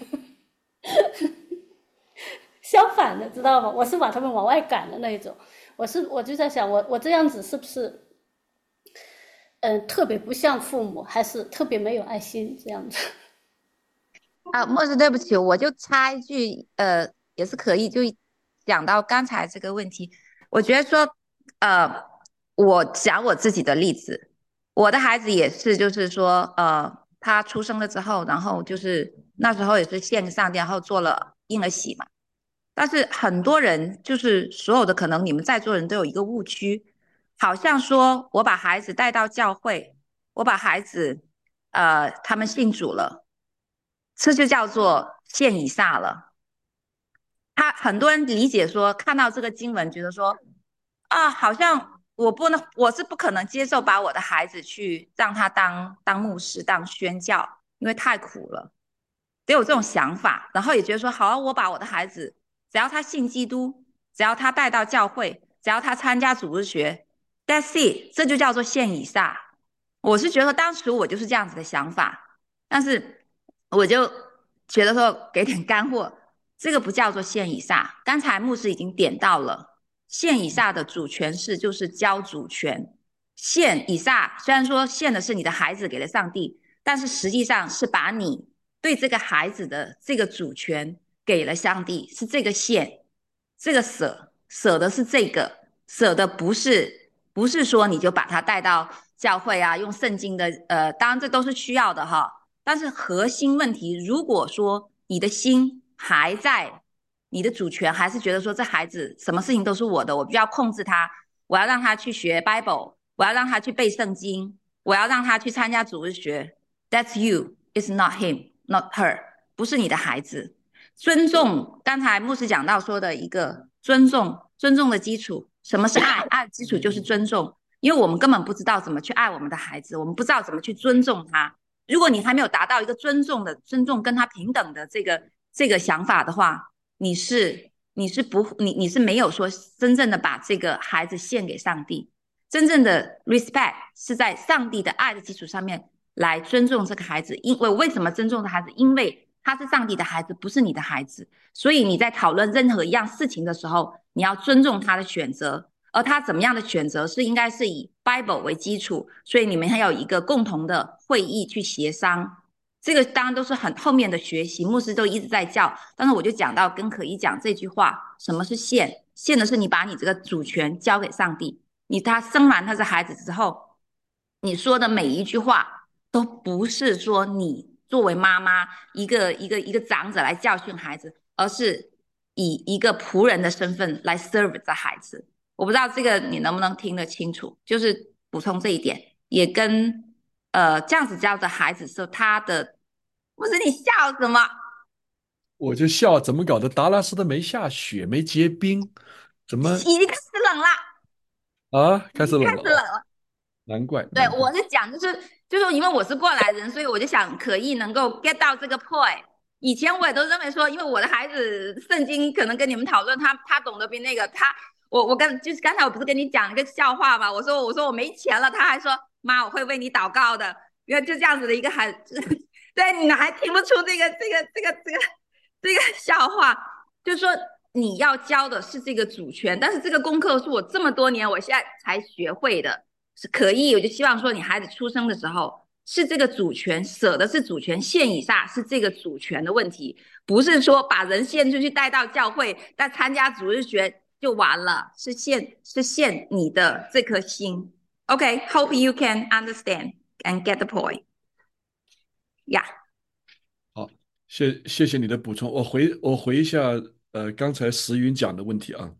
D: 相反的，知道吗？我是把他们往外赶的那一种。我就在想，我这样子是不是特别不像父母，还是特别没有爱心这样子？
G: 莫师，对不起，我就插一句，也是可以，就讲到刚才这个问题，我觉得说，我讲我自己的例子，我的孩子也是，就是说，他出生了之后，然后就是那时候也是献上帝，然后做了婴儿洗嘛。但是很多人就是所有的可能你们在座人都有一个误区，好像说我把孩子带到教会，我把孩子他们信主了，这就叫做献以撒了。很多人理解说，看到这个经文，觉得说好像我是不可能接受把我的孩子去让他当牧师、当宣教，因为太苦了，得有这种想法。然后也觉得说，好啊，我把我的孩子，只要他信基督，只要他带到教会，只要他参加主日学 ，that's it， 这就叫做献以撒。我是觉得当时我就是这样子的想法，但是我就觉得说给点干货，这个不叫做献以撒。刚才牧师已经点到了，献以撒的主权是就是交主权。献以撒虽然说献的是你的孩子给了上帝，但是实际上是把你对这个孩子的这个主权给了上帝，是这个献，这个舍的是这个，舍的不是说你就把他带到教会啊，用圣经的当然这都是需要的哈。但是核心问题，如果说你的心还在，你的主权还是觉得说这孩子什么事情都是我的，我必须要控制他，我要让他去学 Bible， 我要让他去背圣经，我要让他去参加主日学。That's you, it's not him, not her， 不是你的孩子。尊重，刚才牧师讲到说的一个尊重的基础，什么是爱？爱的基础就是尊重。 因为我们根本不知道怎么去爱我们的孩子，我们不知道怎么去尊重他。如果你还没有达到一个尊重跟他平等的这个想法的话，你是没有说真正的把这个孩子献给上帝。真正的 respect 是在上帝的爱的基础上面来尊重这个孩子。因为为什么尊重这个孩子？因为他是上帝的孩子，不是你的孩子。所以你在讨论任何一样事情的时候，你要尊重他的选择。而他怎么样的选择是应该是以 Bible 为基础，所以你们还有一个共同的会议去协商。这个当然都是很后面的学习，牧师都一直在教。但是我就讲到跟可一讲这句话，什么是献？献的是你把你这个主权交给上帝。他生完他是孩子之后，你说的每一句话都不是说你作为妈妈一个长者来教训孩子，而是以一个仆人的身份来 serve 这孩子。我不知道这个你能不能听得清楚，就是补充这一点，也跟这样子教的孩子是他的。不是你笑什么？
A: 我就笑，怎么搞的？达拉斯都没下雪，没结冰，怎么
G: 已经开始冷了，
A: 啊？开
G: 已经开
A: 始冷了哦，
G: 始冷了。
A: 难怪
G: 对，
A: 难怪。
G: 我是讲，就是因为我是过来人，所以我就想可以能够 get 到这个 point。以前我也都认为说，因为我的孩子圣经可能跟你们讨论，他懂得比那个我就是刚才我不是跟你讲一个笑话嘛？我说我没钱了，他还说妈我会为你祷告的，因为就这样子的一个孩子，对，你还听不出这个笑话，就是说你要教的是这个主权，但是这个功课是我这么多年我现在才学会的。是可以，我就希望说你孩子出生的时候是这个主权，舍的是主权，献以撒是这个主权的问题，不是说把人献出去带到教会，但参加主日学就完了，是献你的这颗心。OK，hope、you can understand and get the point. Yeah，
A: 好，谢谢你的补充，我回一下刚才石云讲的问题啊。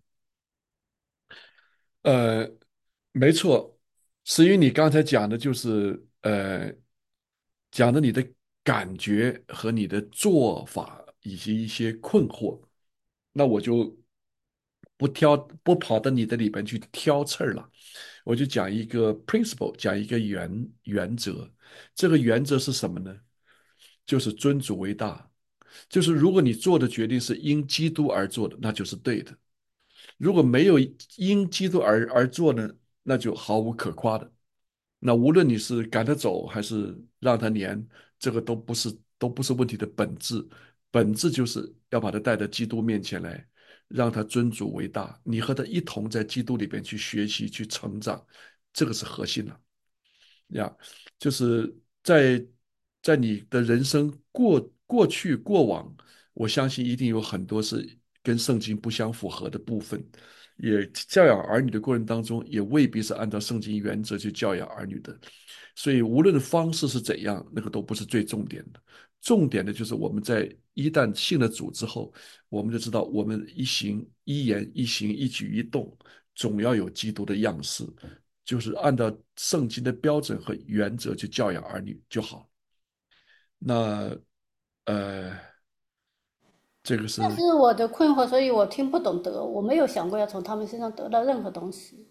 A: 呃，没错，石云你刚才讲的就是讲的你的感觉和你的做法以及一些困惑，那我就不跑到你的里边去挑刺儿了，我就讲一个 principle，讲一个原则。这个原则是什么呢？就是尊主为大，就是如果你做的决定是因基督而做的，那就是对的；如果没有因基督而做呢，那就毫无可夸的。那无论你是赶他走还是让他黏，这个都不是问题的本质。本质就是要把他带到基督面前来，让他尊主为大。你和他一同在基督里边去学习、去成长，这个是核心了。呀，就是在你的人生过去过往，我相信一定有很多是跟圣经不相符合的部分，也教养儿女的过程当中，也未必是按照圣经原则去教养儿女的。所以无论方式是怎样，那个都不是最重点的。重点的就是我们在一旦信了主之后，我们就知道我们一行一言一行一举一动，总要有基督的样式，就是按照圣经的标准和原则去教养儿女就好。那呃，这个是
D: 那是我的困惑，所以我听不懂德，我没有想过要从他们身上得到任何东西。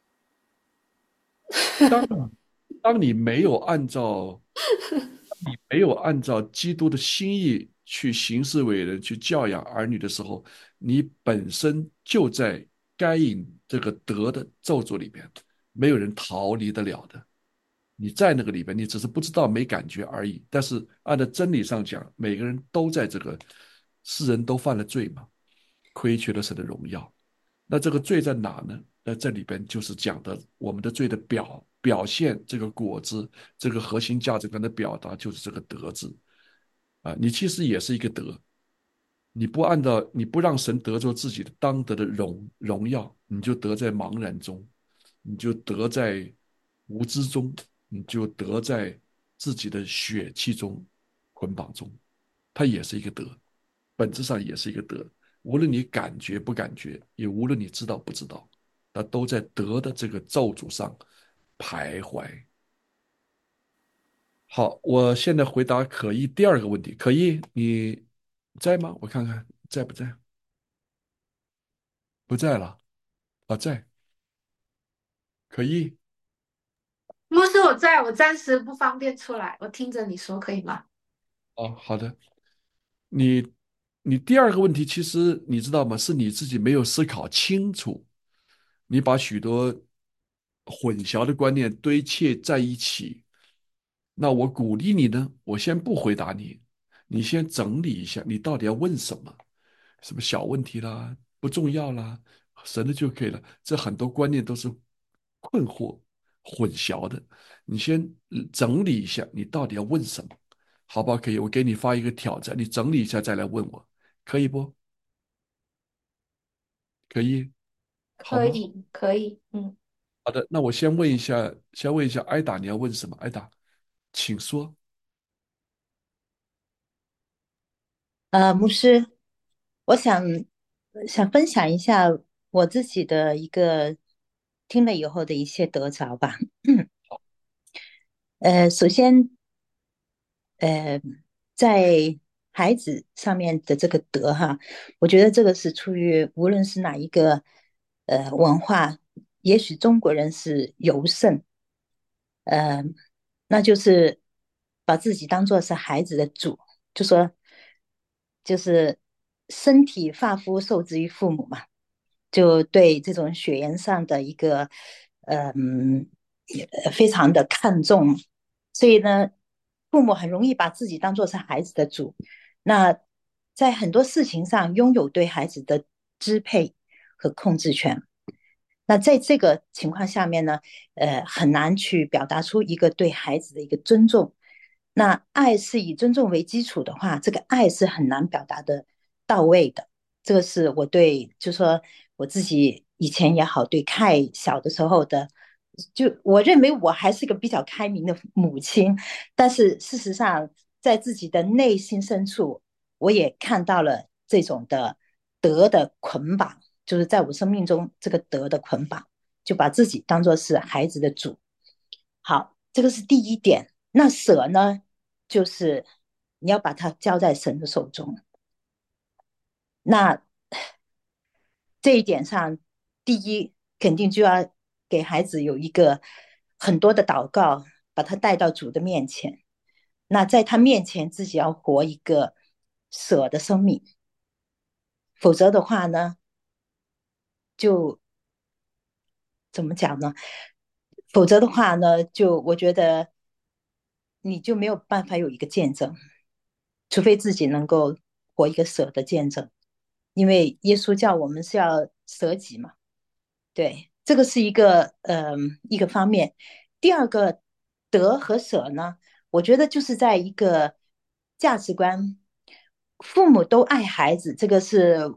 A: 当当你没有按照基督的心意去行事为人，去教养儿女的时候，你本身就在该隐这个德的咒诅里边，没有人逃离得了的。你在那个里边，你只是不知道没感觉而已。但是按照真理上讲，每个人都在这个世人都犯了罪嘛，亏缺了神的荣耀。那这个罪在哪呢？那这里边就是讲的我们的罪的表现，这个果子，这个核心价值观的表达就是这个德字啊。你其实也是一个德，你不让神得着自己的当得的荣耀，你就得在茫然中，你就得在无知中，你就得在自己的血气中捆绑中，它也是一个德，本质上也是一个德。无论你感觉不感觉，也无论你知道不知道，它都在德的这个咒诅上徘徊。好，我现在回答可意第二个问题。可意，你在吗？我看看在不在？不在了啊，在。可意。
H: 我在，我暂时不方便出来，我听着你说可以吗？
A: 哦，好的。你你第二个问题，其实你知道吗？是你自己没有思考清楚，你把许多混淆的观念堆砌在一起。那我鼓励你呢，我先不回答你，你先整理一下，你到底要问什么？什么小问题啦，不重要啦，神的就可以了。这很多观念都是困惑、混淆的。你先整理一下，你到底要问什么？好吧，可以，我给你发一个挑战，你整理一下再来问我，可以不？可以，好吗？
H: 可以，可以，嗯。
A: 好的，那我先问一下艾达，你要问什么？艾达，请说。
J: 牧师，我想分享一下我自己的一个听了以后的一些得着吧。首先，呃，在孩子上面的这个德哈，我觉得这个是出于无论是哪一个文化，也许中国人是尤甚，呃，那就是把自己当做是孩子的主，就说就是身体发肤受之于父母嘛，就对这种血缘上的一个非常的看重，所以呢，父母很容易把自己当做是孩子的主，那在很多事情上拥有对孩子的支配和控制权。那在这个情况下面呢，很难去表达出一个对孩子的一个尊重。那爱是以尊重为基础的话，这个爱是很难表达的到位的。这个是我对，就说我自己以前也好，对凯小的时候的，就我认为我还是一个比较开明的母亲，但是事实上，在自己的内心深处，我也看到了这种的德的捆绑。就是在我生命中这个德的捆绑，就把自己当做是孩子的主。好，这个是第一点。那舍呢，就是你要把它交在神的手中。那这一点上，第一肯定就要给孩子有一个很多的祷告，把他带到主的面前。那在他面前，自己要活一个舍的生命，否则的话呢，就怎么讲呢？否则的话呢，就我觉得你就没有办法有一个见证，除非自己能够活一个舍的见证，因为耶稣叫我们是要舍己嘛。对，这个是一个方面。第二个得和舍呢，我觉得就是在一个价值观，父母都爱孩子，这个是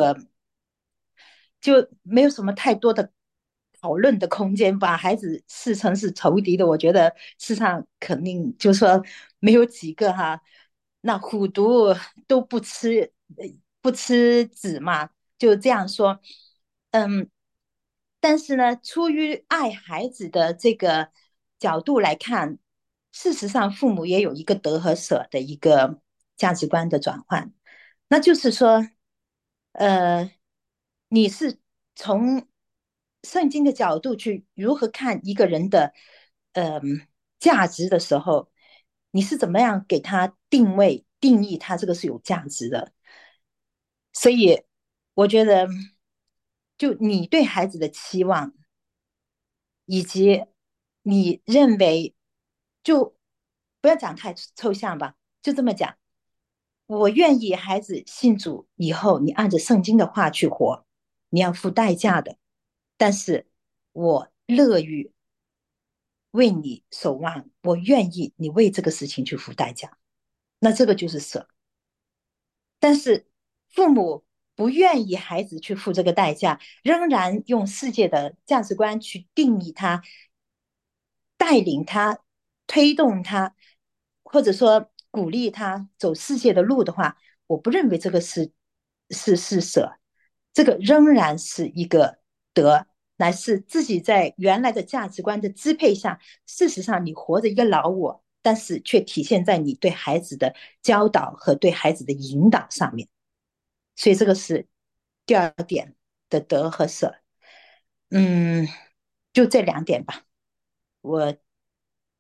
J: 就没有什么太多的讨论的空间。把孩子视成是仇敌的，我觉得世上肯定就说没有几个哈。那虎毒都不吃子嘛，就这样说。嗯，但是呢，出于爱孩子的这个角度来看，事实上父母也有一个得和舍的一个价值观的转换。那就是说，呃，你是从圣经的角度去如何看一个人的呃价值的时候，你是怎么样给他定位、定义他这个是有价值的？所以我觉得，就你对孩子的期望，以及你认为，就不要讲太抽象吧，就这么讲。我愿意孩子信主以后，你按着圣经的话去活，你要付代价的。但是我乐于为你守望，我愿意你为这个事情去付代价。那这个就是舍。但是父母不愿意孩子去付这个代价，仍然用世界的价值观去定义他，带领他，推动他，或者说鼓励他走世界的路的话，我不认为这个是舍，这个仍然是一个得，乃是自己在原来的价值观的支配下，事实上你活着一个老我，但是却体现在你对孩子的教导和对孩子的引导上面。所以这个是第二点的得和舍。嗯，就这两点吧。我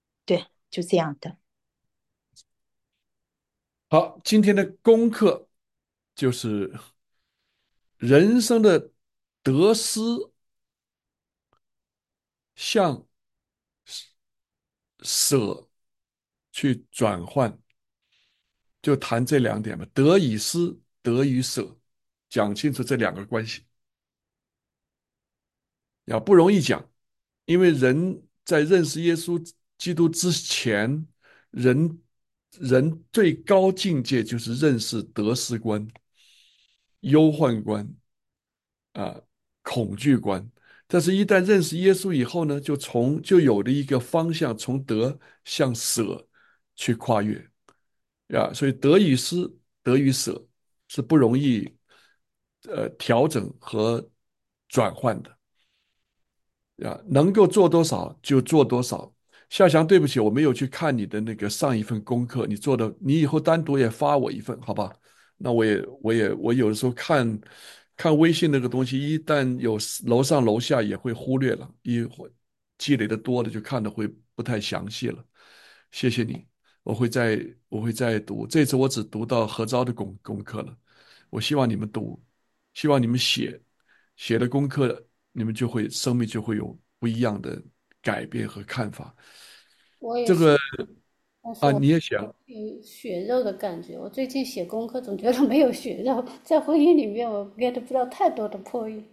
J: 就这样的。
A: 好，今天的功课就是人生的得失向舍去转换，就谈这两点吧，得与失，得与舍，讲清楚这两个关系。不容易讲，因为人在认识耶稣基督之前，人人最高境界就是认识得失观、忧患观啊、恐惧观。但是，一旦认识耶稣以后呢，就有了一个方向，从得向舍去跨越所以得与失、得与舍是不容易调整和转换的。能够做多少就做多少。夏翔，对不起，我没有去看你的那个上一份功课，你做的，你以后单独也发我一份，好吧？那我有的时候看微信那个东西，一旦有楼上楼下也会忽略了，一会积累的多了就看的会不太详细了。谢谢你，我会再读，这次我只读到何昭的功课了。我希望你们读，希望你们写的功课，你们生命就会有不一样的改变和看法。
D: 我也是，
A: 这个
D: 但是我
A: 你也想，
D: 有血肉的感觉。我最近写功课总觉得没有血肉，在婚姻里面我 get 不到太多的破译。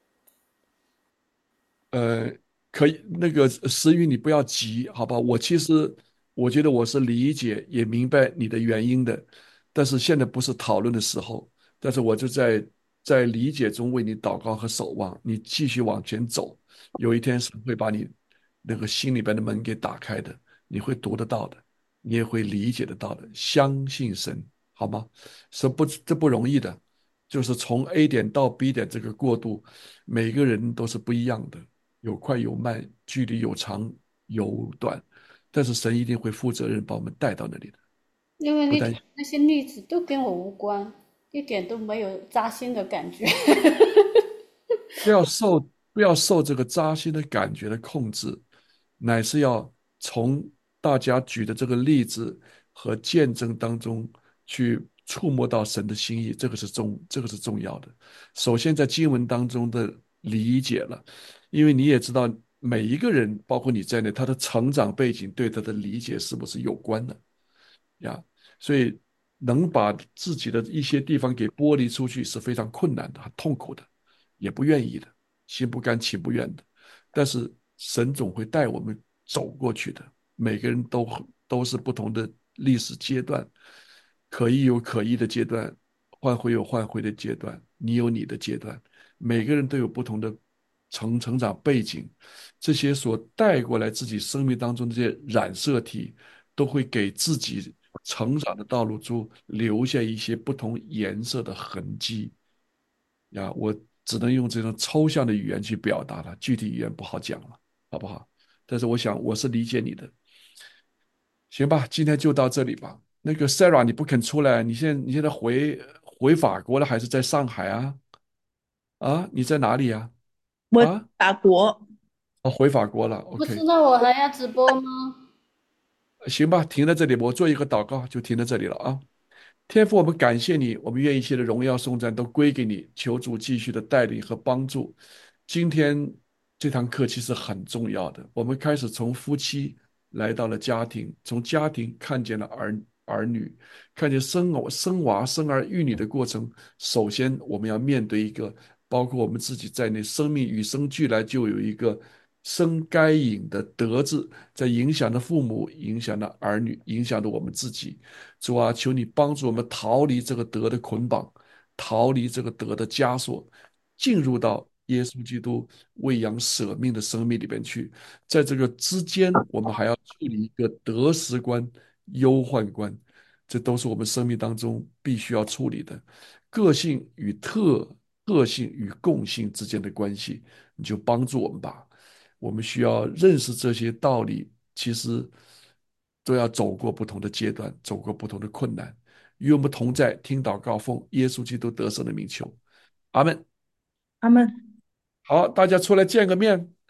A: 呃，可以，那个思雨，你不要急，好吧？我觉得我是理解也明白你的原因的，但是现在不是讨论的时候。但是我就在理解中为你祷告和守望，你继续往前走，有一天神会把你那个心里边的门给打开的，你会读得到的，你也会理解得到的。相信神，好吗？这不容易的，就是从 A 点到 B 点这个过渡，每个人都是不一样的。有快有慢，距离有长有短，但是神一定会负责任把我们带到那里的，
D: 因为
A: 不担心。
D: 那些例子都跟我无关，一点都没有扎心的感觉。
A: 不要受不要受这个扎心的感觉的控制，乃是要从大家举的这个例子和见证当中去触摸到神的心意，这个是重要的。首先在经文当中的理解了，因为你也知道每一个人，包括你在内，他的成长背景对他的理解是不是有关的。呀，所以能把自己的一些地方给剥离出去是非常困难的，很痛苦的，也不愿意的，心不甘情不愿的。但是神总会带我们走过去的。每个人都是不同的历史阶段，可以有可以的阶段，换回有换回的阶段，你有你的阶段，每个人都有不同的成长背景，这些所带过来自己生命当中的这些染色体。都会给自己成长的道路中留下一些不同颜色的痕迹我只能用这种抽象的语言去表达了，具体语言不好讲了，好不好？但是我想我是理解你的，行吧？今天就到这里吧。那个 Sarah，你不肯出来，你现在回法国了，还是在上海啊？你在哪里呀？
J: 我
A: 啊，
J: 法国。
A: 回法国了
D: 不知
A: ，OK。
D: 道我还要直播吗？
A: 行吧，停在这里，我做一个祷告，就停在这里了啊。天父，我们感谢你，我们愿意一切的荣耀颂赞都归给你，求主继续的带领和帮助。今天这堂课其实很重要的，我们开始从夫妻来到了家庭，从家庭看见了儿女，看见生娃、生儿育女的过程。首先，我们要面对一个包括我们自己在内，生命与生俱来就有一个生该隐的德字，在影响着父母，影响着儿女，影响着我们自己。主啊，求你帮助我们逃离这个德的捆绑，逃离这个德的枷锁，进入到耶稣基督喂养舍命的生命里边去。在这个之间，我们还要处理一个得失观、忧患观，这都是我们生命当中必须要处理的。个性与个性与共性之间的关系，你就帮助我们吧。我们需要认识这些道理，其实都要走过不同的阶段，走过不同的困难。与我们同在，听祷告，奉耶稣基督得胜的名求，阿门。
J: 他们
A: 好，大家出来见个面，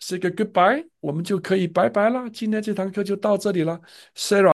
A: say 个 goodbye，我们就可以拜拜了。今天这堂课就到这里了，Sarah。